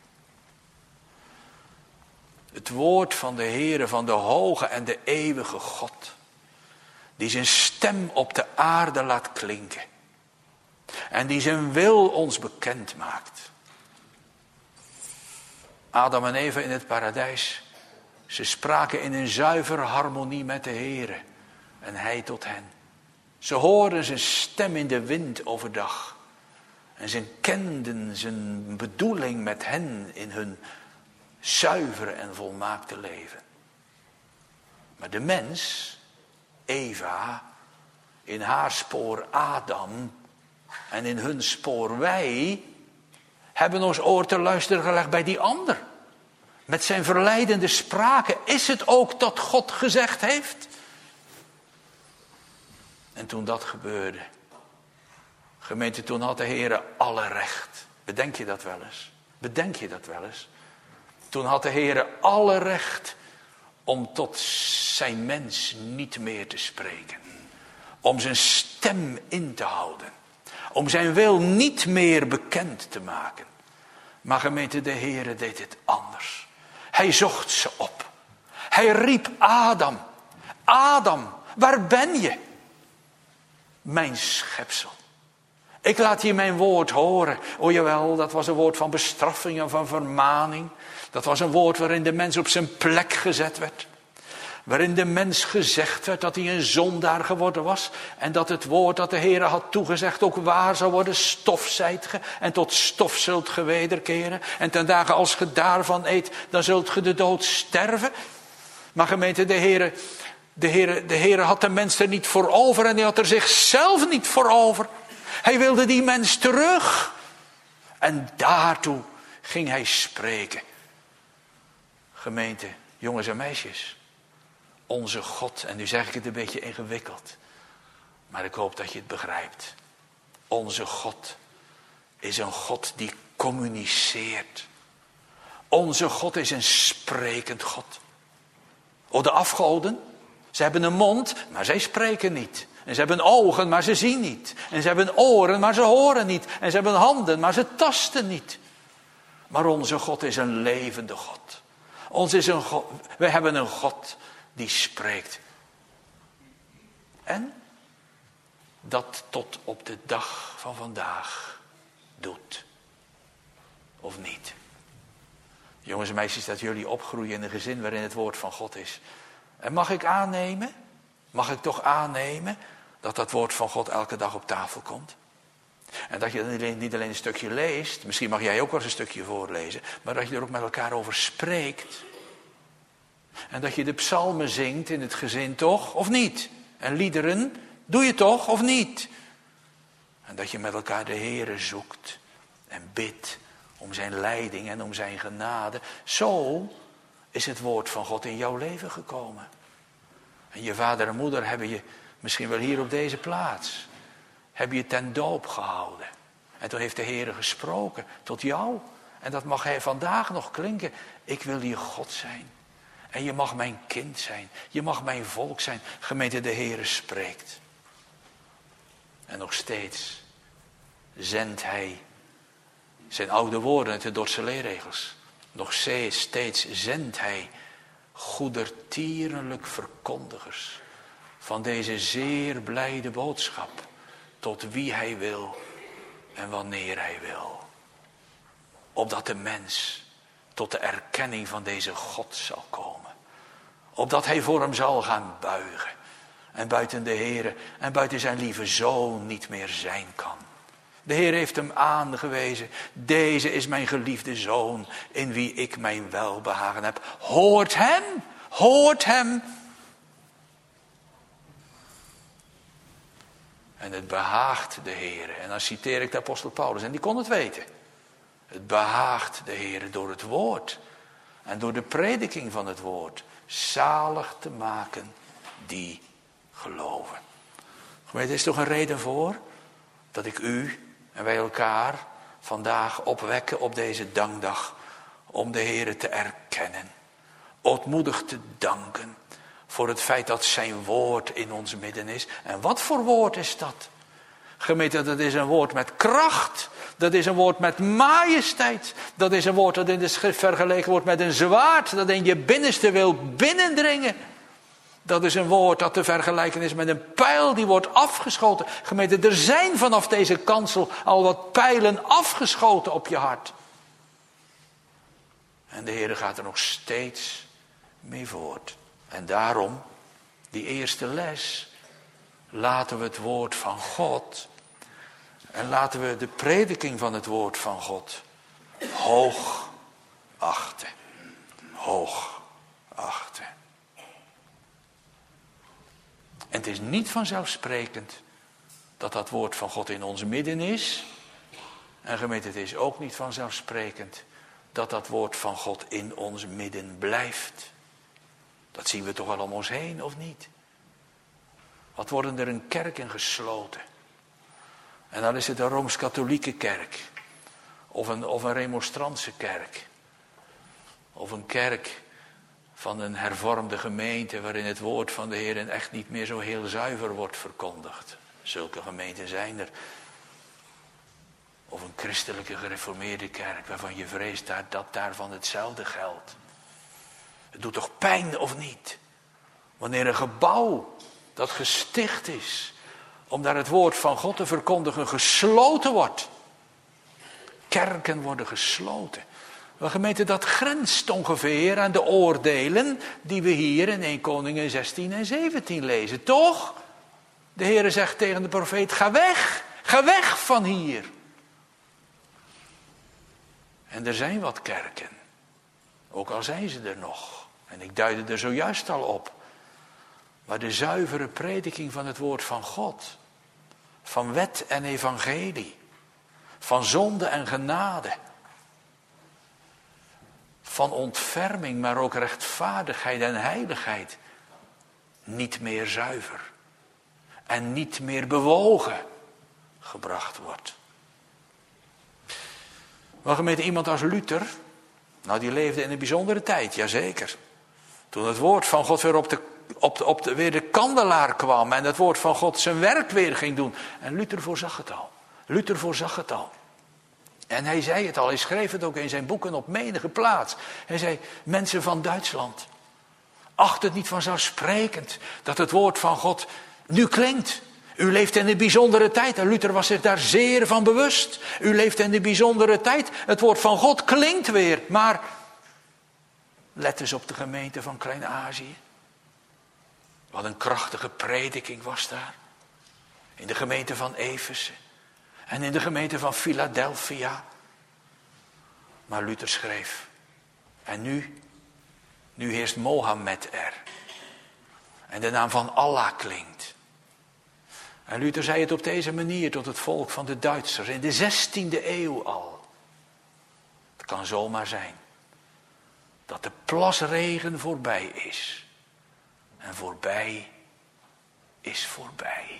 Het woord van de Heere, van de hoge en de eeuwige God. Die zijn stem op de aarde laat klinken. En die zijn wil ons bekend maakt. Adam en Eva in het paradijs. Ze spraken in een zuivere harmonie met de Heere. En hij tot hen. Ze hoorden zijn stem in de wind overdag. En ze kenden zijn bedoeling met hen in hun zuivere en volmaakte leven. Maar de mens, Eva, in haar spoor Adam en in hun spoor wij, hebben ons oor te luisteren gelegd bij die ander. Met zijn verleidende sprake is het ook dat God gezegd heeft. En toen dat gebeurde, gemeente, toen had de Heer alle recht. Bedenk je dat wel eens? Bedenk je dat wel eens? Toen had de Heer alle recht om tot zijn mens niet meer te spreken. Om zijn stem in te houden. Om zijn wil niet meer bekend te maken. Maar gemeente, de Heer deed het anders. Hij zocht ze op. Hij riep Adam. Adam, waar ben je? Mijn schepsel. Ik laat je mijn woord horen. O jawel, dat was een woord van bestraffing en van vermaning. Dat was een woord waarin de mens op zijn plek gezet werd. Waarin de mens gezegd werd dat hij een zondaar geworden was. En dat het woord dat de Heer had toegezegd ook waar zou worden. Stof zijt ge en tot stof zult ge wederkeren. En ten dagen als ge daarvan eet, dan zult ge de dood sterven. Maar gemeente, de Heer, de Heer, de Heer had de mens er niet voor over. En hij had er zichzelf niet voor over. Hij wilde die mens terug. En daartoe ging hij spreken. Gemeente, jongens en meisjes. Onze God, en nu zeg ik het een beetje ingewikkeld. Maar ik hoop dat je het begrijpt. Onze God is een God die communiceert. Onze God is een sprekend God. O, de afgoden, ze hebben een mond, maar zij spreken niet. En ze hebben ogen, maar ze zien niet. En ze hebben oren, maar ze horen niet. En ze hebben handen, maar ze tasten niet. Maar onze God is een levende God. Ons is een God, we hebben een God die spreekt. En dat tot op de dag van vandaag doet. Of niet? Jongens en meisjes, dat jullie opgroeien in een gezin waarin het woord van God is. En mag ik aannemen, mag ik toch aannemen dat dat woord van God elke dag op tafel komt? En dat je niet alleen een stukje leest, misschien mag jij ook wel eens een stukje voorlezen, maar dat je er ook met elkaar over spreekt. En dat je de psalmen zingt in het gezin toch, of niet? En liederen, doe je toch, of niet? En dat je met elkaar de Heere zoekt en bidt om zijn leiding en om zijn genade. Zo is het woord van God in jouw leven gekomen. En je vader en moeder hebben je misschien wel hier op deze plaats, hebben je ten doop gehouden. En toen heeft de Heere gesproken tot jou. En dat mag hij vandaag nog klinken. Ik wil je God zijn. En je mag mijn kind zijn. Je mag mijn volk zijn. Gemeente, de Heere spreekt. En nog steeds zendt hij zijn oude woorden uit de Dordtse leerregels. Nog steeds zendt hij goedertierlijk verkondigers van deze zeer blijde boodschap tot wie hij wil en wanneer hij wil. Opdat de mens tot de erkenning van deze God zal komen. Opdat hij voor hem zal gaan buigen. En buiten de Heere en buiten zijn lieve Zoon niet meer zijn kan. De Heer heeft hem aangewezen. Deze is mijn geliefde Zoon in wie ik mijn welbehagen heb. Hoort hem, hoort hem. En het behaagt de Heer. En dan citeer ik de apostel Paulus. En die kon het weten. Het behaagt de Heer door het woord. En door de prediking van het woord. Zalig te maken die geloven. Gemeente, er is toch een reden voor dat ik u en wij elkaar vandaag opwekken op deze dankdag. Om de Heer te erkennen. Ootmoedig te danken. Voor het feit dat zijn woord in ons midden is. En wat voor woord is dat? Gemeente, dat is een woord met kracht. Dat is een woord met majesteit. Dat is een woord dat in de schrift vergeleken wordt met een zwaard. Dat in je binnenste wil binnendringen. Dat is een woord dat te vergelijken is met een pijl die wordt afgeschoten. Gemeente, er zijn vanaf deze kansel al wat pijlen afgeschoten op je hart. En de Heer gaat er nog steeds mee voort. En daarom, die eerste les, laten we het woord van God en laten we de prediking van het woord van God hoog achten. Hoog achten. En het is niet vanzelfsprekend dat dat woord van God in ons midden is. En gemeente, het is ook niet vanzelfsprekend dat dat woord van God in ons midden blijft. Dat zien we toch wel om ons heen, of niet? Wat worden er in kerken gesloten? En dan is het een Rooms-Katholieke kerk. Of een, of een Remonstrantse kerk. Of een kerk van een hervormde gemeente waarin het woord van de Heer echt niet meer zo heel zuiver wordt verkondigd. Zulke gemeenten zijn er. Of een christelijke gereformeerde kerk waarvan je vreest dat, dat daarvan hetzelfde geldt. Het doet toch pijn, of niet? Wanneer een gebouw dat gesticht is om daar het woord van God te verkondigen gesloten wordt. Kerken worden gesloten. Wel gemeente, dat grenst ongeveer aan de oordelen die we hier in Eerste Koningen zestien en zeventien lezen. Toch? De Heere zegt tegen de profeet, ga weg, ga weg van hier. En er zijn wat kerken, ook al zijn ze er nog. En ik duidde er zojuist al op. Maar de zuivere prediking van het woord van God, van wet en evangelie, van zonde en genade, van ontferming, maar ook rechtvaardigheid en heiligheid, niet meer zuiver en niet meer bewogen gebracht wordt. Maar gemeente, iemand als Luther, nou die leefde in een bijzondere tijd, jazeker. Toen het woord van God weer op de, op de, op de, weer de kandelaar kwam en het woord van God zijn werk weer ging doen. En Luther voorzag het al. Luther voorzag het al. En hij zei het al, hij schreef het ook in zijn boeken op menige plaats. Hij zei, mensen van Duitsland, acht het niet vanzelfsprekend dat het woord van God Nu klinkt. U leeft in een bijzondere tijd. En Luther was zich daar zeer van bewust. U leeft in een bijzondere tijd. Het woord van God klinkt weer. Maar let eens op de gemeente van Klein-Azië. Wat een krachtige prediking was daar. In de gemeente van Efeze. En in de gemeente van Philadelphia. Maar Luther schreef. En nu, nu heerst Mohammed er. En de naam van Allah klinkt. En Luther zei het op deze manier tot het volk van de Duitsers. In de zestiende eeuw al. Het kan zomaar zijn. Dat de plasregen voorbij is. En voorbij is voorbij.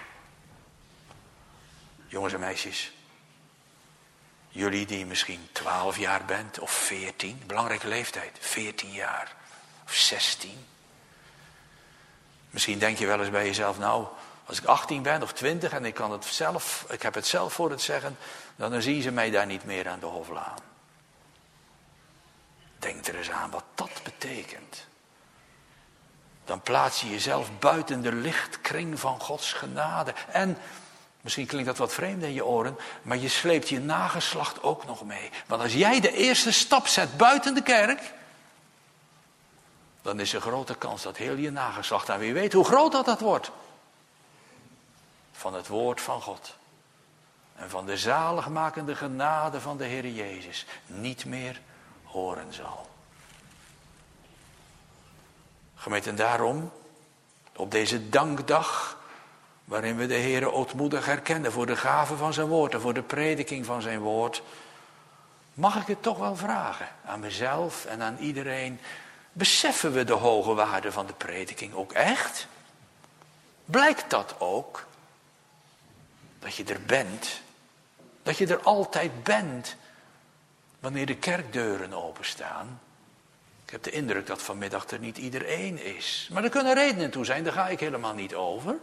Jongens en meisjes. Jullie die misschien twaalf jaar bent of veertien. Belangrijke leeftijd. veertien jaar. Of zestien. Misschien denk je wel eens bij jezelf. Nou, als ik achttien ben of twintig en ik kan het zelf. Ik heb het zelf voor het zeggen. Dan zien ze mij daar niet meer aan de Hoflaan. Denk er eens aan wat dat betekent. Dan plaats je jezelf buiten de lichtkring van Gods genade. En misschien klinkt dat wat vreemd in je oren, maar je sleept je nageslacht ook nog mee. Want als jij de eerste stap zet buiten de kerk, dan is er grote kans dat heel je nageslacht, en wie weet hoe groot dat dat wordt, van het woord van God en van de zaligmakende genade van de Heer Jezus niet meer horen zal. Gemeente, en daarom, op deze dankdag, waarin we de Heere ootmoedig herkennen voor de gave van zijn woord en voor de prediking van zijn woord, mag ik het toch wel vragen aan mezelf en aan iedereen. Beseffen we de hoge waarde van de prediking ook echt? Blijkt dat ook? Dat je er bent. Dat je er altijd bent. Wanneer de kerkdeuren openstaan. Ik heb de indruk dat vanmiddag er niet iedereen is. Maar er kunnen redenen toe zijn, daar ga ik helemaal niet over.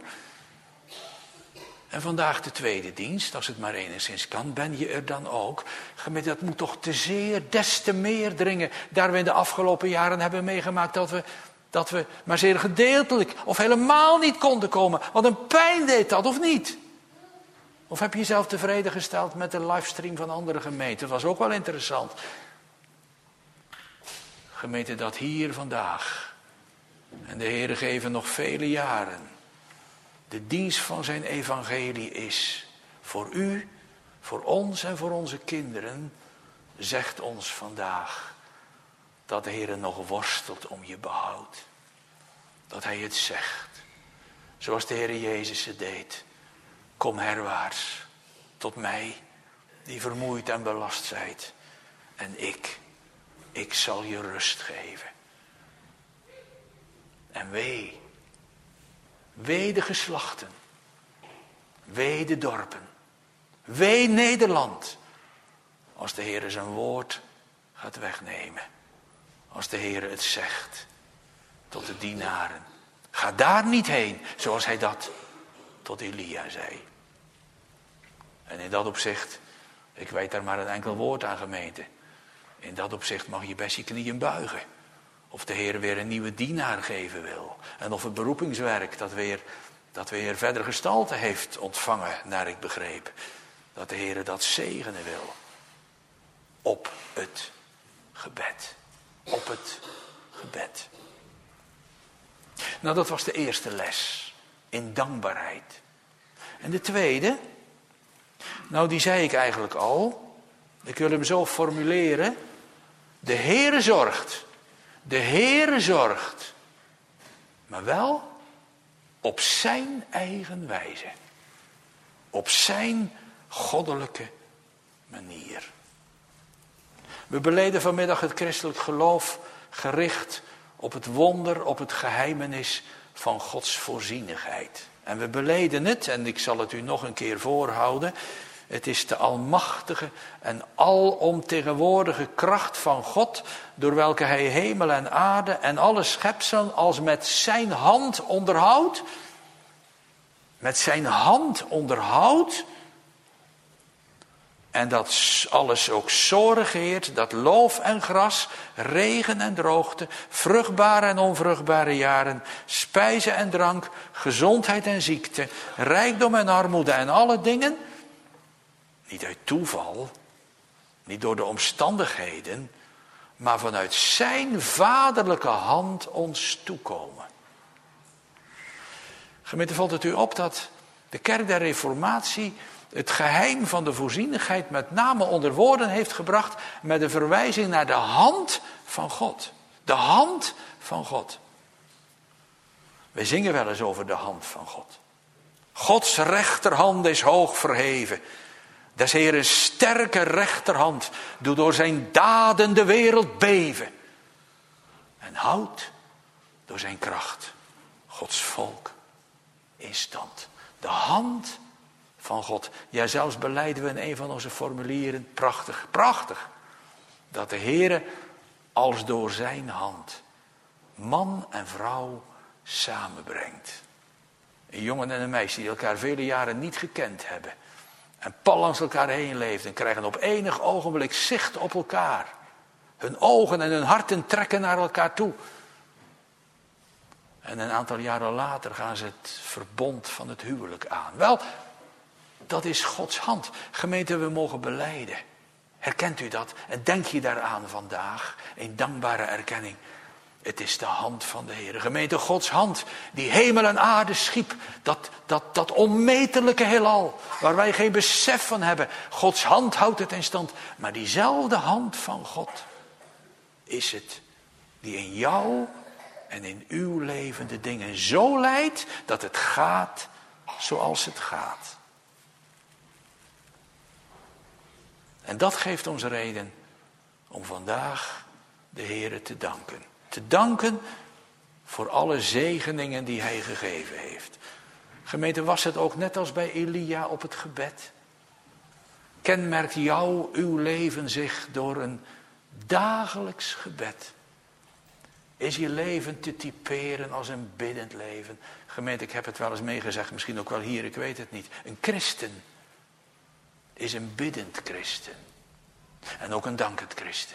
En vandaag de tweede dienst, als het maar enigszins kan, ben je er dan ook. Gemeente, dat moet toch te zeer, des te meer dringen. Daar we in de afgelopen jaren hebben meegemaakt dat we, dat we maar zeer gedeeltelijk of helemaal niet konden komen. Wat een pijn deed dat, of niet? Of heb je jezelf tevreden gesteld met de livestream van andere gemeenten? Dat was ook wel interessant. Gemeente, dat hier vandaag, en de Heere geven nog vele jaren, de dienst van zijn evangelie is voor u, voor ons en voor onze kinderen, zegt ons vandaag dat de Heere nog worstelt om je behoud. Dat hij het zegt, zoals de Heere Jezus het deed. Kom herwaarts tot mij, die vermoeid en belast zijt. En ik, ik zal je rust geven. En wee, wee de geslachten, wee de dorpen, wee Nederland, als de Heere zijn woord gaat wegnemen. Als de Heere het zegt tot de dienaren. Ga daar niet heen, zoals hij dat tot Elia zei. En in dat opzicht, ik weet daar maar een enkel woord aan, gemeente. In dat opzicht mag je best je knieën buigen. Of de Heer weer een nieuwe dienaar geven wil. En of het beroepingswerk dat weer, dat weer verder gestalte heeft ontvangen, naar ik begreep. Dat de Heer dat zegenen wil. Op het gebed. Op het gebed. Nou, dat was de eerste les. In dankbaarheid. En de tweede. Nou, die zei ik eigenlijk al. Ik wil hem zo formuleren. De Heere zorgt. De Heere zorgt. Maar wel op zijn eigen wijze. Op zijn goddelijke manier. We beleden vanmiddag het christelijk geloof gericht op het wonder, op het geheimenis van Gods voorzienigheid. En we beleden het, en ik zal het u nog een keer voorhouden. Het is de almachtige en alomtegenwoordige kracht van God, door welke hij hemel en aarde en alle schepselen als met zijn hand onderhoudt. Met zijn hand onderhoudt. En dat alles ook zo regeert, dat loof en gras, regen en droogte, vruchtbare en onvruchtbare jaren, spijze en drank, gezondheid en ziekte, rijkdom en armoede en alle dingen, niet uit toeval, niet door de omstandigheden, maar vanuit zijn vaderlijke hand ons toekomen. Gemeente, valt het u op dat de kerk der Reformatie het geheim van de voorzienigheid met name onder woorden heeft gebracht met een verwijzing naar de hand van God. De hand van God. Wij zingen wel eens over de hand van God. Gods rechterhand is hoog verheven. Des Heeren sterke rechterhand doet door zijn daden de wereld beven. En houdt door zijn kracht Gods volk in stand. De hand van God. Ja, zelfs belijden we in een van onze formulieren, prachtig, prachtig, dat de Heere als door zijn hand man en vrouw samenbrengt. Een jongen en een meisje die elkaar vele jaren niet gekend hebben en pal langs elkaar heen leefden, krijgen op enig ogenblik zicht op elkaar. Hun ogen en hun harten trekken naar elkaar toe. En een aantal jaren later gaan ze het verbond van het huwelijk aan. Wel, dat is Gods hand. Gemeente, we mogen belijden. Herkent u dat? En denk je daaraan vandaag? Een dankbare erkenning. Het is de hand van de Heer. Gemeente, Gods hand die hemel en aarde schiep. Dat, dat, dat onmetelijke heelal. Waar wij geen besef van hebben. Gods hand houdt het in stand. Maar diezelfde hand van God is het die in jou en in uw leven de dingen zo leidt dat het gaat zoals het gaat. En dat geeft ons reden om vandaag de Heere te danken. Te danken voor alle zegeningen die hij gegeven heeft. Gemeente, was het ook net als bij Elia op het gebed? Kenmerkt jou, uw leven zich door een dagelijks gebed? Is je leven te typeren als een biddend leven? Gemeente, ik heb het wel eens meegezegd, misschien ook wel hier, ik weet het niet. Een christen is een biddend christen. En ook een dankend christen.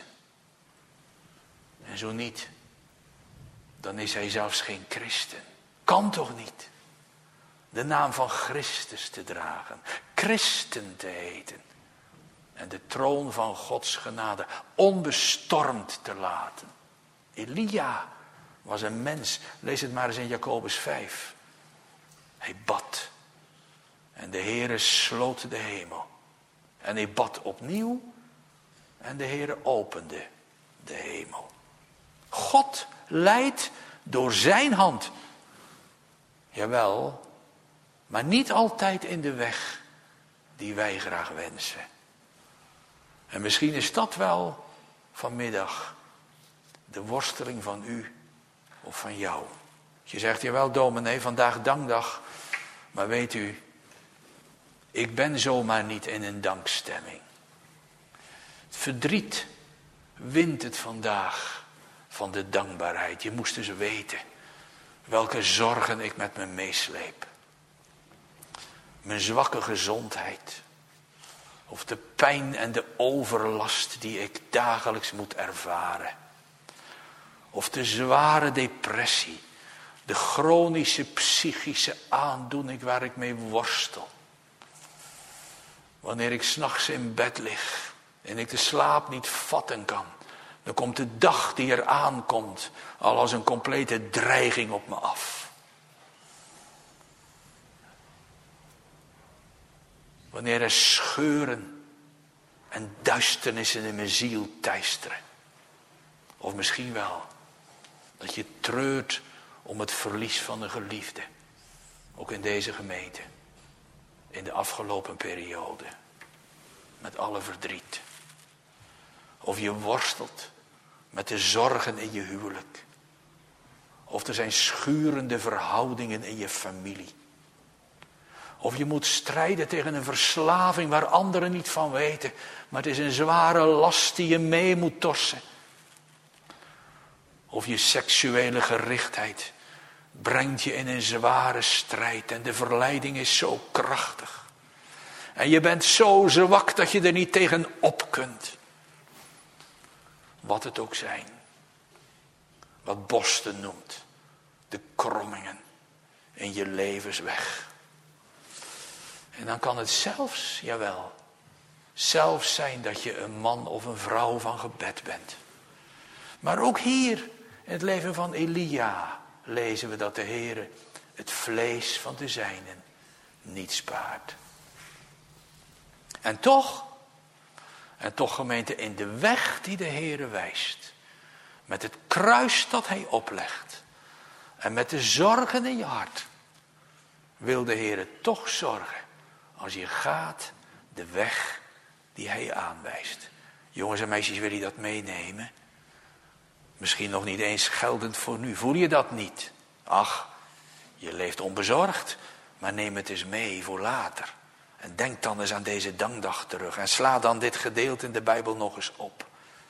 En zo niet, dan is hij zelfs geen christen. Kan toch niet? De naam van Christus te dragen. Christen te heten. En de troon van Gods genade onbestormd te laten. Elia was een mens. Lees het maar eens in Jacobus vijf. Hij bad. En de Heere sloot de hemel. En hij bad opnieuw. En de Heere opende de hemel. God leidt door zijn hand. Jawel, maar niet altijd in de weg die wij graag wensen. En misschien is dat wel vanmiddag de worsteling van u of van jou. Je zegt, jawel dominee, vandaag dankdag. Maar weet u, ik ben zomaar niet in een dankstemming. Het verdriet wint het vandaag van de dankbaarheid. Je moest dus weten welke zorgen ik met me meesleep. Mijn zwakke gezondheid. Of de pijn en de overlast die ik dagelijks moet ervaren. Of de zware depressie. De chronische psychische aandoening waar ik mee worstel. Wanneer ik 's nachts in bed lig en ik de slaap niet vatten kan. Dan komt de dag die er aankomt al als een complete dreiging op me af. Wanneer er scheuren en duisternissen in mijn ziel teisteren. Of misschien wel dat je treurt om het verlies van een geliefde. Ook in deze gemeente. In de afgelopen periode. Met alle verdriet. Of je worstelt met de zorgen in je huwelijk. Of er zijn schurende verhoudingen in je familie. Of je moet strijden tegen een verslaving waar anderen niet van weten. Maar het is een zware last die je mee moet torsen. Of je seksuele gerichtheid brengt je in een zware strijd. En de verleiding is zo krachtig. En je bent zo zwak dat je er niet tegen op kunt. Wat het ook zijn. Wat Boston noemt. De krommingen in je levensweg. En dan kan het zelfs, jawel, zelfs zijn dat je een man of een vrouw van gebed bent. Maar ook hier in het leven van Elia lezen we dat de Heere het vlees van de zijnen niet spaart. En toch, en toch gemeente, in de weg die de Heere wijst, met het kruis dat hij oplegt en met de zorgen in je hart, wil de Heere toch zorgen als je gaat de weg die hij aanwijst. Jongens en meisjes, wil je dat meenemen? Misschien nog niet eens geldend voor nu. Voel je dat niet? Ach, je leeft onbezorgd, maar neem het eens mee voor later. En denk dan eens aan deze dankdag terug. En sla dan dit gedeelte in de Bijbel nog eens op.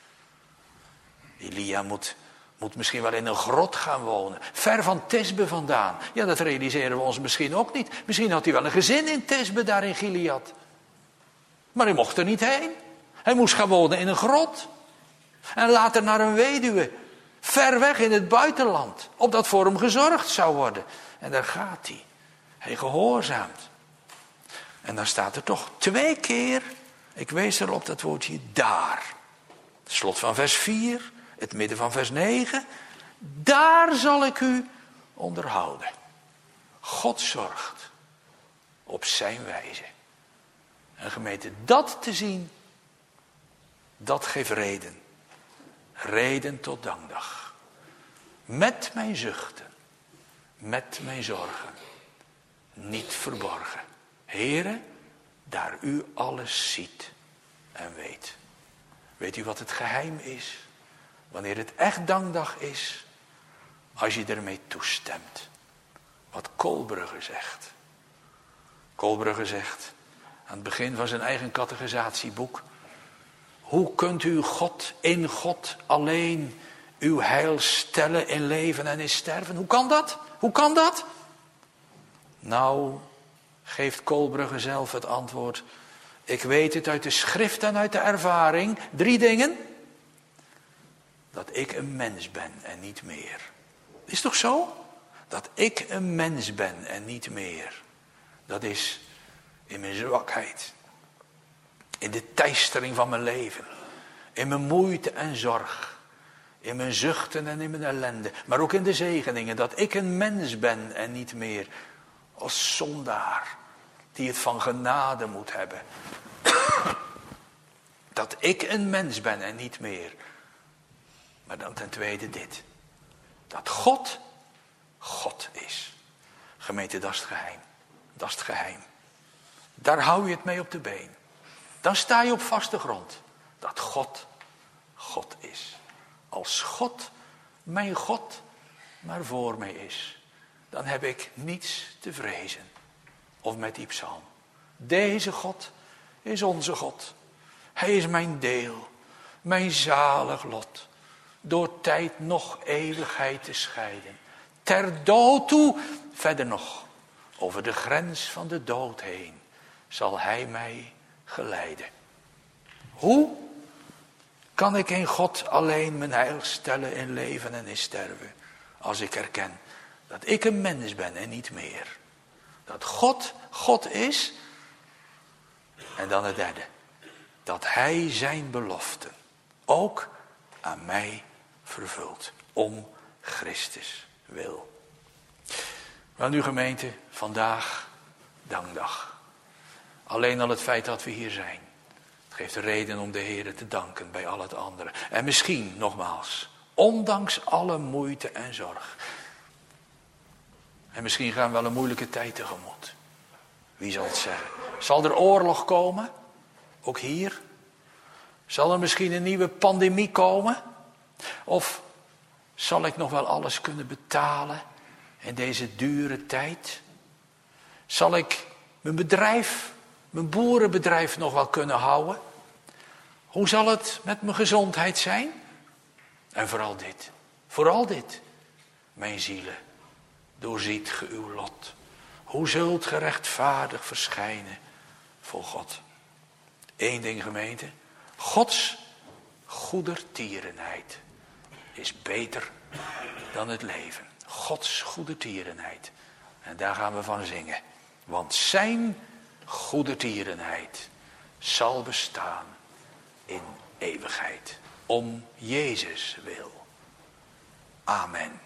Elia moet, moet misschien wel in een grot gaan wonen. Ver van Tisbe vandaan. Ja, dat realiseren we ons misschien ook niet. Misschien had hij wel een gezin in Tisbe, daar in Gilead. Maar hij mocht er niet heen. Hij moest gaan wonen in een grot. En later naar een weduwe. Ver weg in het buitenland. Opdat voor hem gezorgd zou worden. En daar gaat hij. Hij gehoorzaamt. En dan staat er toch twee keer, ik wees erop dat woordje daar. Het slot van vers vier, het midden van vers negen. Daar zal ik u onderhouden. God zorgt op zijn wijze. En gemeente, dat te zien, dat geeft reden. Reden tot dankdag. Met mijn zuchten, met mijn zorgen, niet verborgen. Heere, daar u alles ziet en weet. Weet u wat het geheim is? Wanneer het echt dankdag is, als je ermee toestemt. Wat Kolbrugge zegt. Kolbrugge zegt aan het begin van zijn eigen categorisatieboek: hoe kunt u God in God alleen uw heil stellen in leven en in sterven? Hoe kan dat? Hoe kan dat? Nou, geeft Kolbrugge zelf het antwoord. Ik weet het uit de schrift en uit de ervaring. Drie dingen. Dat ik een mens ben en niet meer. Is toch zo? Dat ik een mens ben en niet meer. Dat is in mijn zwakheid. In de teistering van mijn leven. In mijn moeite en zorg. In mijn zuchten en in mijn ellende. Maar ook in de zegeningen. Dat ik een mens ben en niet meer. Als zondaar. Die het van genade moet hebben. Dat ik een mens ben en niet meer. Maar dan ten tweede dit. Dat God, God is. Gemeente, dat is het geheim. Dat is het geheim. Daar hou je het mee op de been. Dan sta je op vaste grond. Dat God, God is. Als God, mijn God, maar voor mij is. Dan heb ik niets te vrezen. Of met die psalm. Deze God is onze God. Hij is mijn deel. Mijn zalig lot. Door tijd nog eeuwigheid te scheiden. Ter dood toe, verder nog. Over de grens van de dood heen. Zal hij mij geleiden. Hoe kan ik in God alleen mijn heil stellen in leven en in sterven? Als ik erken dat ik een mens ben en niet meer. Dat God, God is. En dan het derde. Dat hij zijn beloften ook aan mij vervult. Om Christus wil. Wel nu gemeente, vandaag dankdag. Alleen al het feit dat we hier zijn. Het geeft reden om de Heer te danken bij al het andere. En misschien, nogmaals, ondanks alle moeite en zorg. En misschien gaan we wel een moeilijke tijd tegemoet. Wie zal het zeggen? Zal er oorlog komen? Ook hier? Zal er misschien een nieuwe pandemie komen? Of zal ik nog wel alles kunnen betalen in deze dure tijd? Zal ik mijn bedrijf, mijn boerenbedrijf nog wel kunnen houden? Hoe zal het met mijn gezondheid zijn? En vooral dit, vooral dit, mijn zielen, doorziet ge uw lot. Hoe zult ge rechtvaardig verschijnen voor God. Eén ding, gemeente. Gods goedertierenheid is beter dan het leven. Gods goedertierenheid. En daar gaan we van zingen. Want zijn goedertierenheid zal bestaan in eeuwigheid. Om Jezus wil. Amen.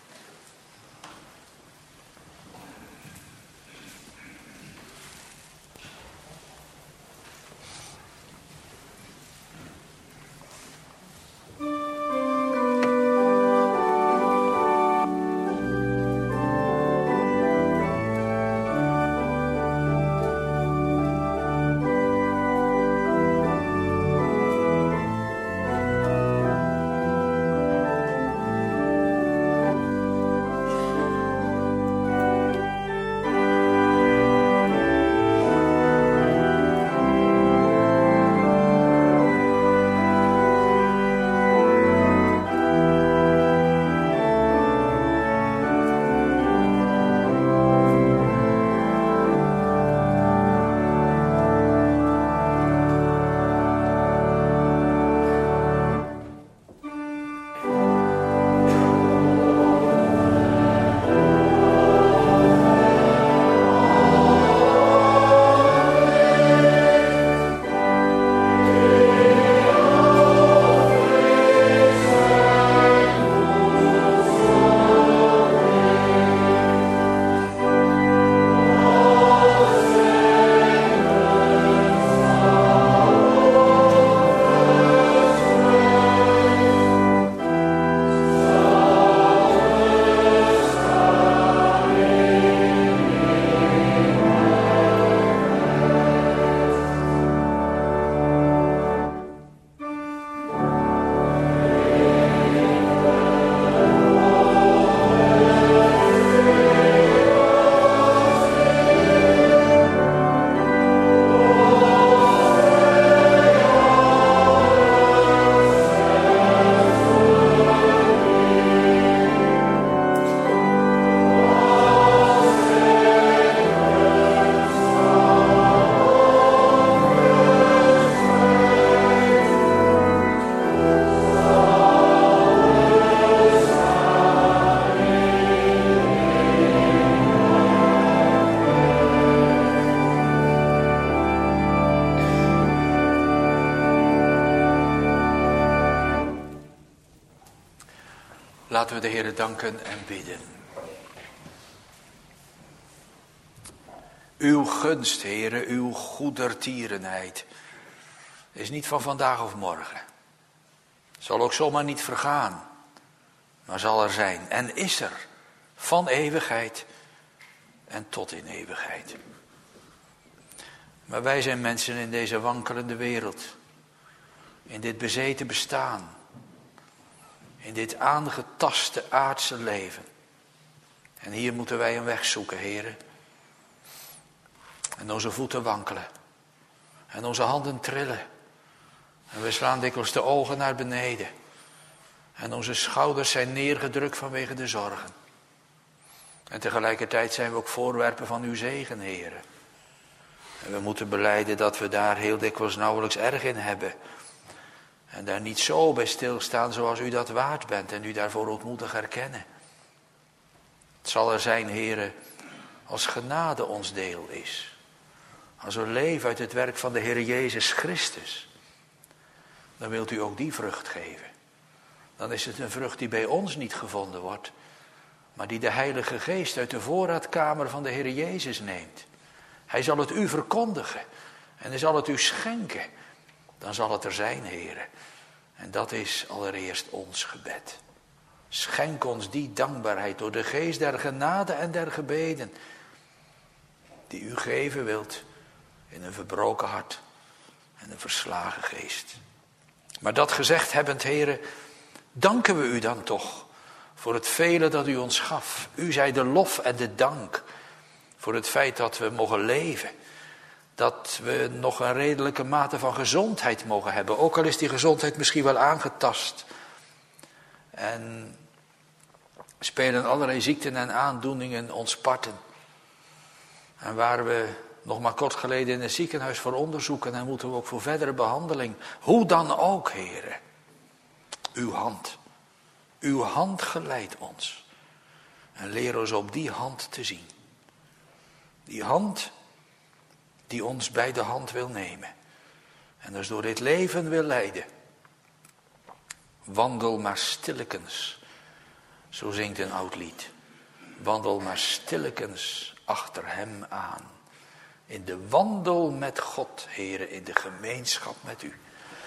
Laten we de Heere danken en bidden. Uw gunst, Heere, uw goedertierenheid is niet van vandaag of morgen. Zal ook zomaar niet vergaan, maar zal er zijn en is er van eeuwigheid en tot in eeuwigheid. Maar wij zijn mensen in deze wankelende wereld, in dit bezeten bestaan, in dit aangetaste aardse leven. En hier moeten wij een weg zoeken, Heere. En onze voeten wankelen. En onze handen trillen. En we slaan dikwijls de ogen naar beneden. En onze schouders zijn neergedrukt vanwege de zorgen. En tegelijkertijd zijn we ook voorwerpen van uw zegen, Heere. En we moeten belijden dat we daar heel dikwijls nauwelijks erg in hebben. En daar niet zo bij stilstaan zoals u dat waard bent en u daarvoor ook moeten herkennen. Het zal er zijn, Heere, als genade ons deel is. Als we leven uit het werk van de Heer Jezus Christus. Dan wilt u ook die vrucht geven. Dan is het een vrucht die bij ons niet gevonden wordt. Maar die de Heilige Geest uit de voorraadkamer van de Heer Jezus neemt. Hij zal het u verkondigen. En hij zal het u schenken. Dan zal het er zijn, Heere. En dat is allereerst ons gebed. Schenk ons die dankbaarheid door de geest der genade en der gebeden. Die u geven wilt in een verbroken hart en een verslagen geest. Maar dat gezegd hebbend, Heere, danken we u dan toch voor het vele dat u ons gaf. U zij de lof en de dank voor het feit dat we mogen leven. Dat we nog een redelijke mate van gezondheid mogen hebben. Ook al is die gezondheid misschien wel aangetast. En spelen allerlei ziekten en aandoeningen ons parten. En waar we nog maar kort geleden in het ziekenhuis voor onderzoek en dan moeten we ook voor verdere behandeling. Hoe dan ook, Heere. Uw hand. Uw hand geleidt ons. En leer ons op die hand te zien. Die hand die ons bij de hand wil nemen. En dus door dit leven wil leiden. Wandel maar stillekens. Zo zingt een oud lied. Wandel maar stillekens achter hem aan. In de wandel met God, Heere, in de gemeenschap met u.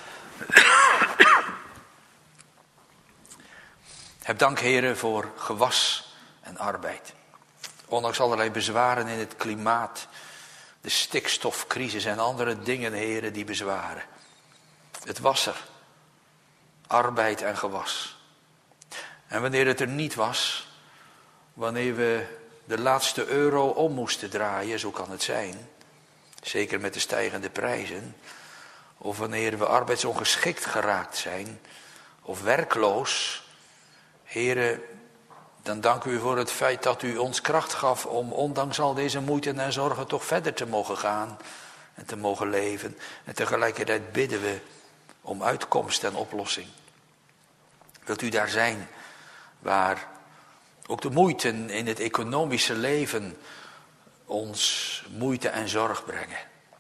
Heb dank, Heere, voor gewas en arbeid. Ondanks allerlei bezwaren in het klimaat, de stikstofcrisis en andere dingen, Heere, die bezwaren. Het was er. Arbeid en gewas. En wanneer het er niet was, wanneer we de laatste euro om moesten draaien, zo kan het zijn, zeker met de stijgende prijzen, of wanneer we arbeidsongeschikt geraakt zijn, of werkloos, Heere, dan dank u voor het feit dat u ons kracht gaf om ondanks al deze moeite en zorgen toch verder te mogen gaan en te mogen leven. En tegelijkertijd bidden we om uitkomst en oplossing. Wilt u daar zijn waar ook de moeite in het economische leven ons moeite en zorg brengen.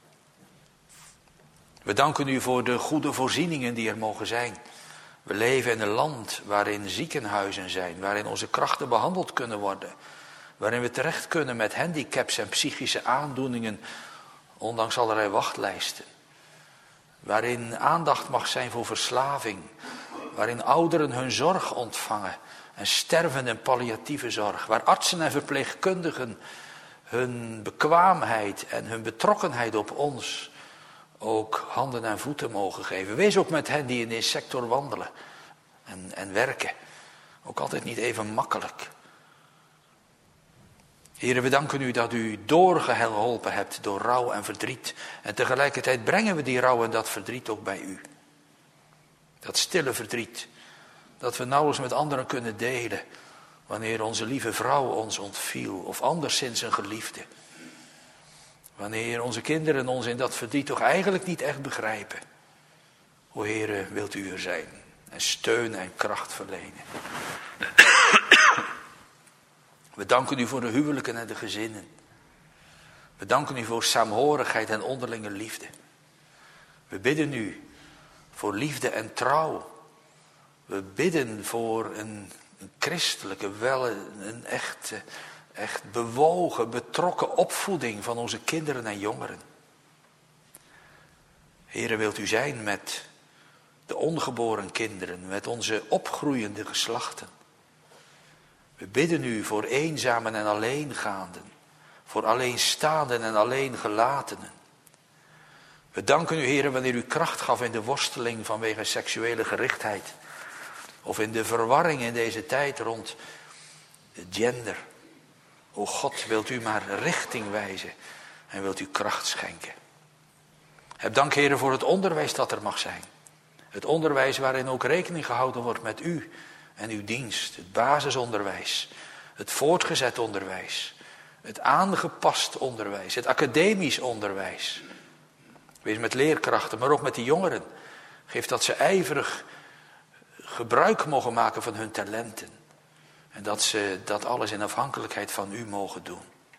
We danken u voor de goede voorzieningen die er mogen zijn. We leven in een land waarin ziekenhuizen zijn, waarin onze krachten behandeld kunnen worden. Waarin we terecht kunnen met handicaps en psychische aandoeningen, ondanks allerlei wachtlijsten. Waarin aandacht mag zijn voor verslaving. Waarin ouderen hun zorg ontvangen en sterven in palliatieve zorg. Waar artsen en verpleegkundigen hun bekwaamheid en hun betrokkenheid op ons ook handen en voeten mogen geven. Wees ook met hen die in deze sector wandelen en, en werken. Ook altijd niet even makkelijk. Heren, we danken u dat u doorgeholpen hebt door rouw en verdriet. En tegelijkertijd brengen we die rouw en dat verdriet ook bij u. Dat stille verdriet, dat we nauwelijks met anderen kunnen delen wanneer onze lieve vrouw ons ontviel of anderszins een geliefde. Wanneer onze kinderen ons in dat verdriet toch eigenlijk niet echt begrijpen. O Heere, wilt u er zijn en steun en kracht verlenen. We danken u voor de huwelijken en de gezinnen. We danken u voor saamhorigheid en onderlinge liefde. We bidden u voor liefde en trouw. We bidden voor een, een christelijke, wel een echt, echt bewogen, betrokken opvoeding van onze kinderen en jongeren. Heere, wilt u zijn met de ongeboren kinderen, met onze opgroeiende geslachten. We bidden u voor eenzamen en alleengaanden, voor alleenstaanden en alleengelatenen. We danken u, Heere, wanneer u kracht gaf in de worsteling vanwege seksuele gerichtheid. Of in de verwarring in deze tijd rond de gender. O God, wilt u maar richting wijzen en wilt u kracht schenken. Heb dank, Heere, voor het onderwijs dat er mag zijn. Het onderwijs waarin ook rekening gehouden wordt met u en uw dienst. Het basisonderwijs, het voortgezet onderwijs, het aangepast onderwijs, het academisch onderwijs. Wees met leerkrachten, maar ook met de jongeren. Geef dat ze ijverig gebruik mogen maken van hun talenten. En dat ze dat alles in afhankelijkheid van u mogen doen.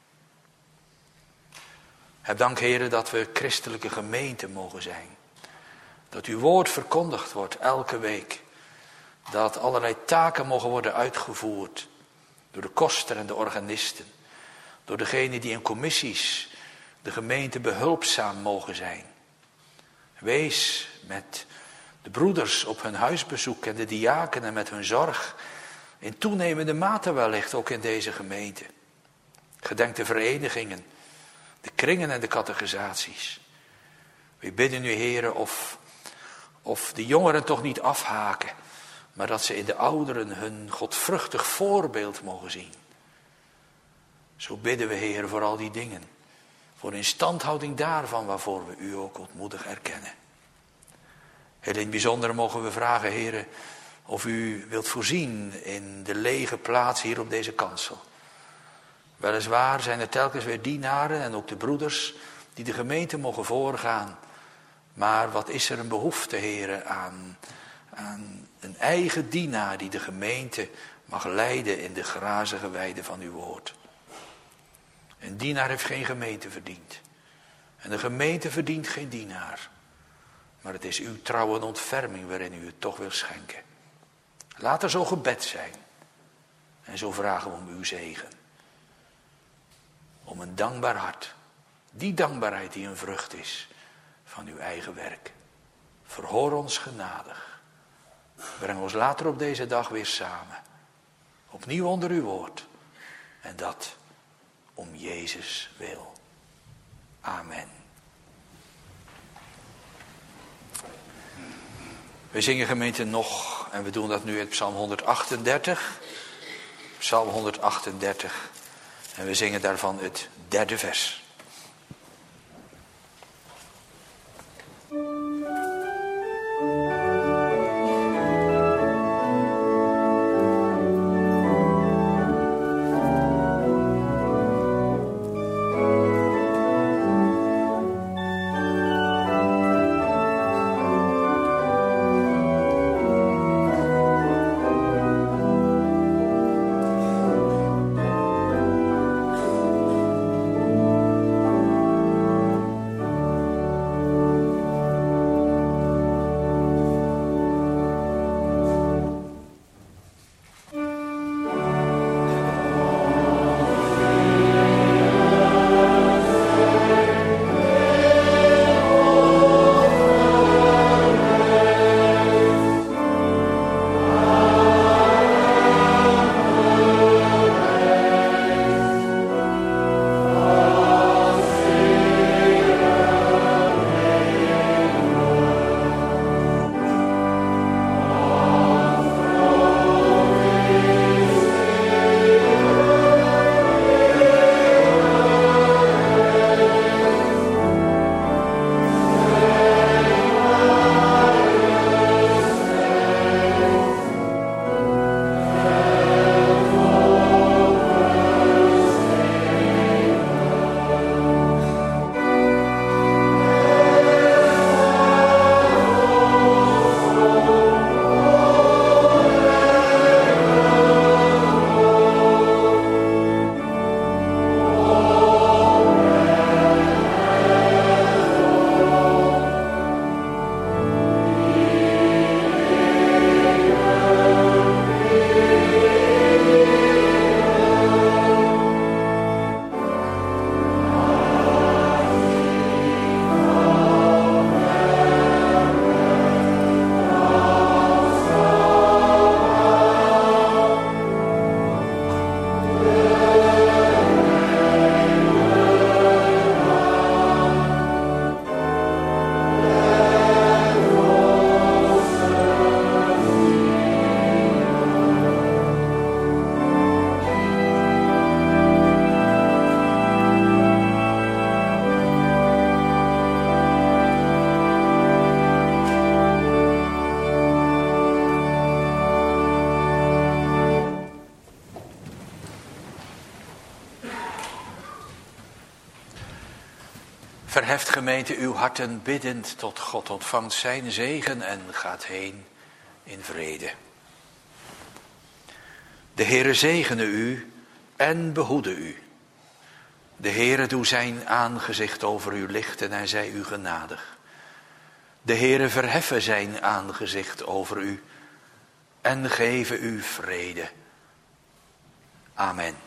Heb dank, Heere, dat we christelijke gemeente mogen zijn. Dat uw woord verkondigd wordt elke week. Dat allerlei taken mogen worden uitgevoerd. Door de koster en de organisten. Door degenen die in commissies de gemeente behulpzaam mogen zijn. Wees met de broeders op hun huisbezoek en de diakenen met hun zorg. In toenemende mate wellicht ook in deze gemeente. Gedenk de verenigingen, de kringen en de catechisaties. We bidden u, Heere, of, of de jongeren toch niet afhaken. Maar dat ze in de ouderen hun godvruchtig voorbeeld mogen zien. Zo bidden we, Heere, voor al die dingen. Voor instandhouding daarvan waarvoor we u ook ootmoedig erkennen. Heel in het bijzonder mogen we vragen, Heere, of u wilt voorzien in de lege plaats hier op deze kansel. Weliswaar zijn er telkens weer dienaren en ook de broeders die de gemeente mogen voorgaan. Maar wat is er een behoefte, heren, aan, aan een eigen dienaar die de gemeente mag leiden in de grazige weide van uw woord. Een dienaar heeft geen gemeente verdiend. En de gemeente verdient geen dienaar. Maar het is uw trouwe ontferming waarin u het toch wil schenken. Laat er zo gebed zijn. En zo vragen we om uw zegen. Om een dankbaar hart. Die dankbaarheid die een vrucht is van uw eigen werk. Verhoor ons genadig. Breng ons later op deze dag weer samen. Opnieuw onder uw woord. En dat om Jezus wil. Amen. We zingen gemeente nog, en we doen dat nu in Psalm honderdachtendertig. Psalm honderdachtendertig. En we zingen daarvan het derde vers. Verheft gemeente uw harten biddend tot God, ontvangt zijn zegen en gaat heen in vrede. De Heere zegene u en behoede u. De Heere doe zijn aangezicht over u lichten en zij u genadig. De Heere verheffen zijn aangezicht over u en geven u vrede. Amen.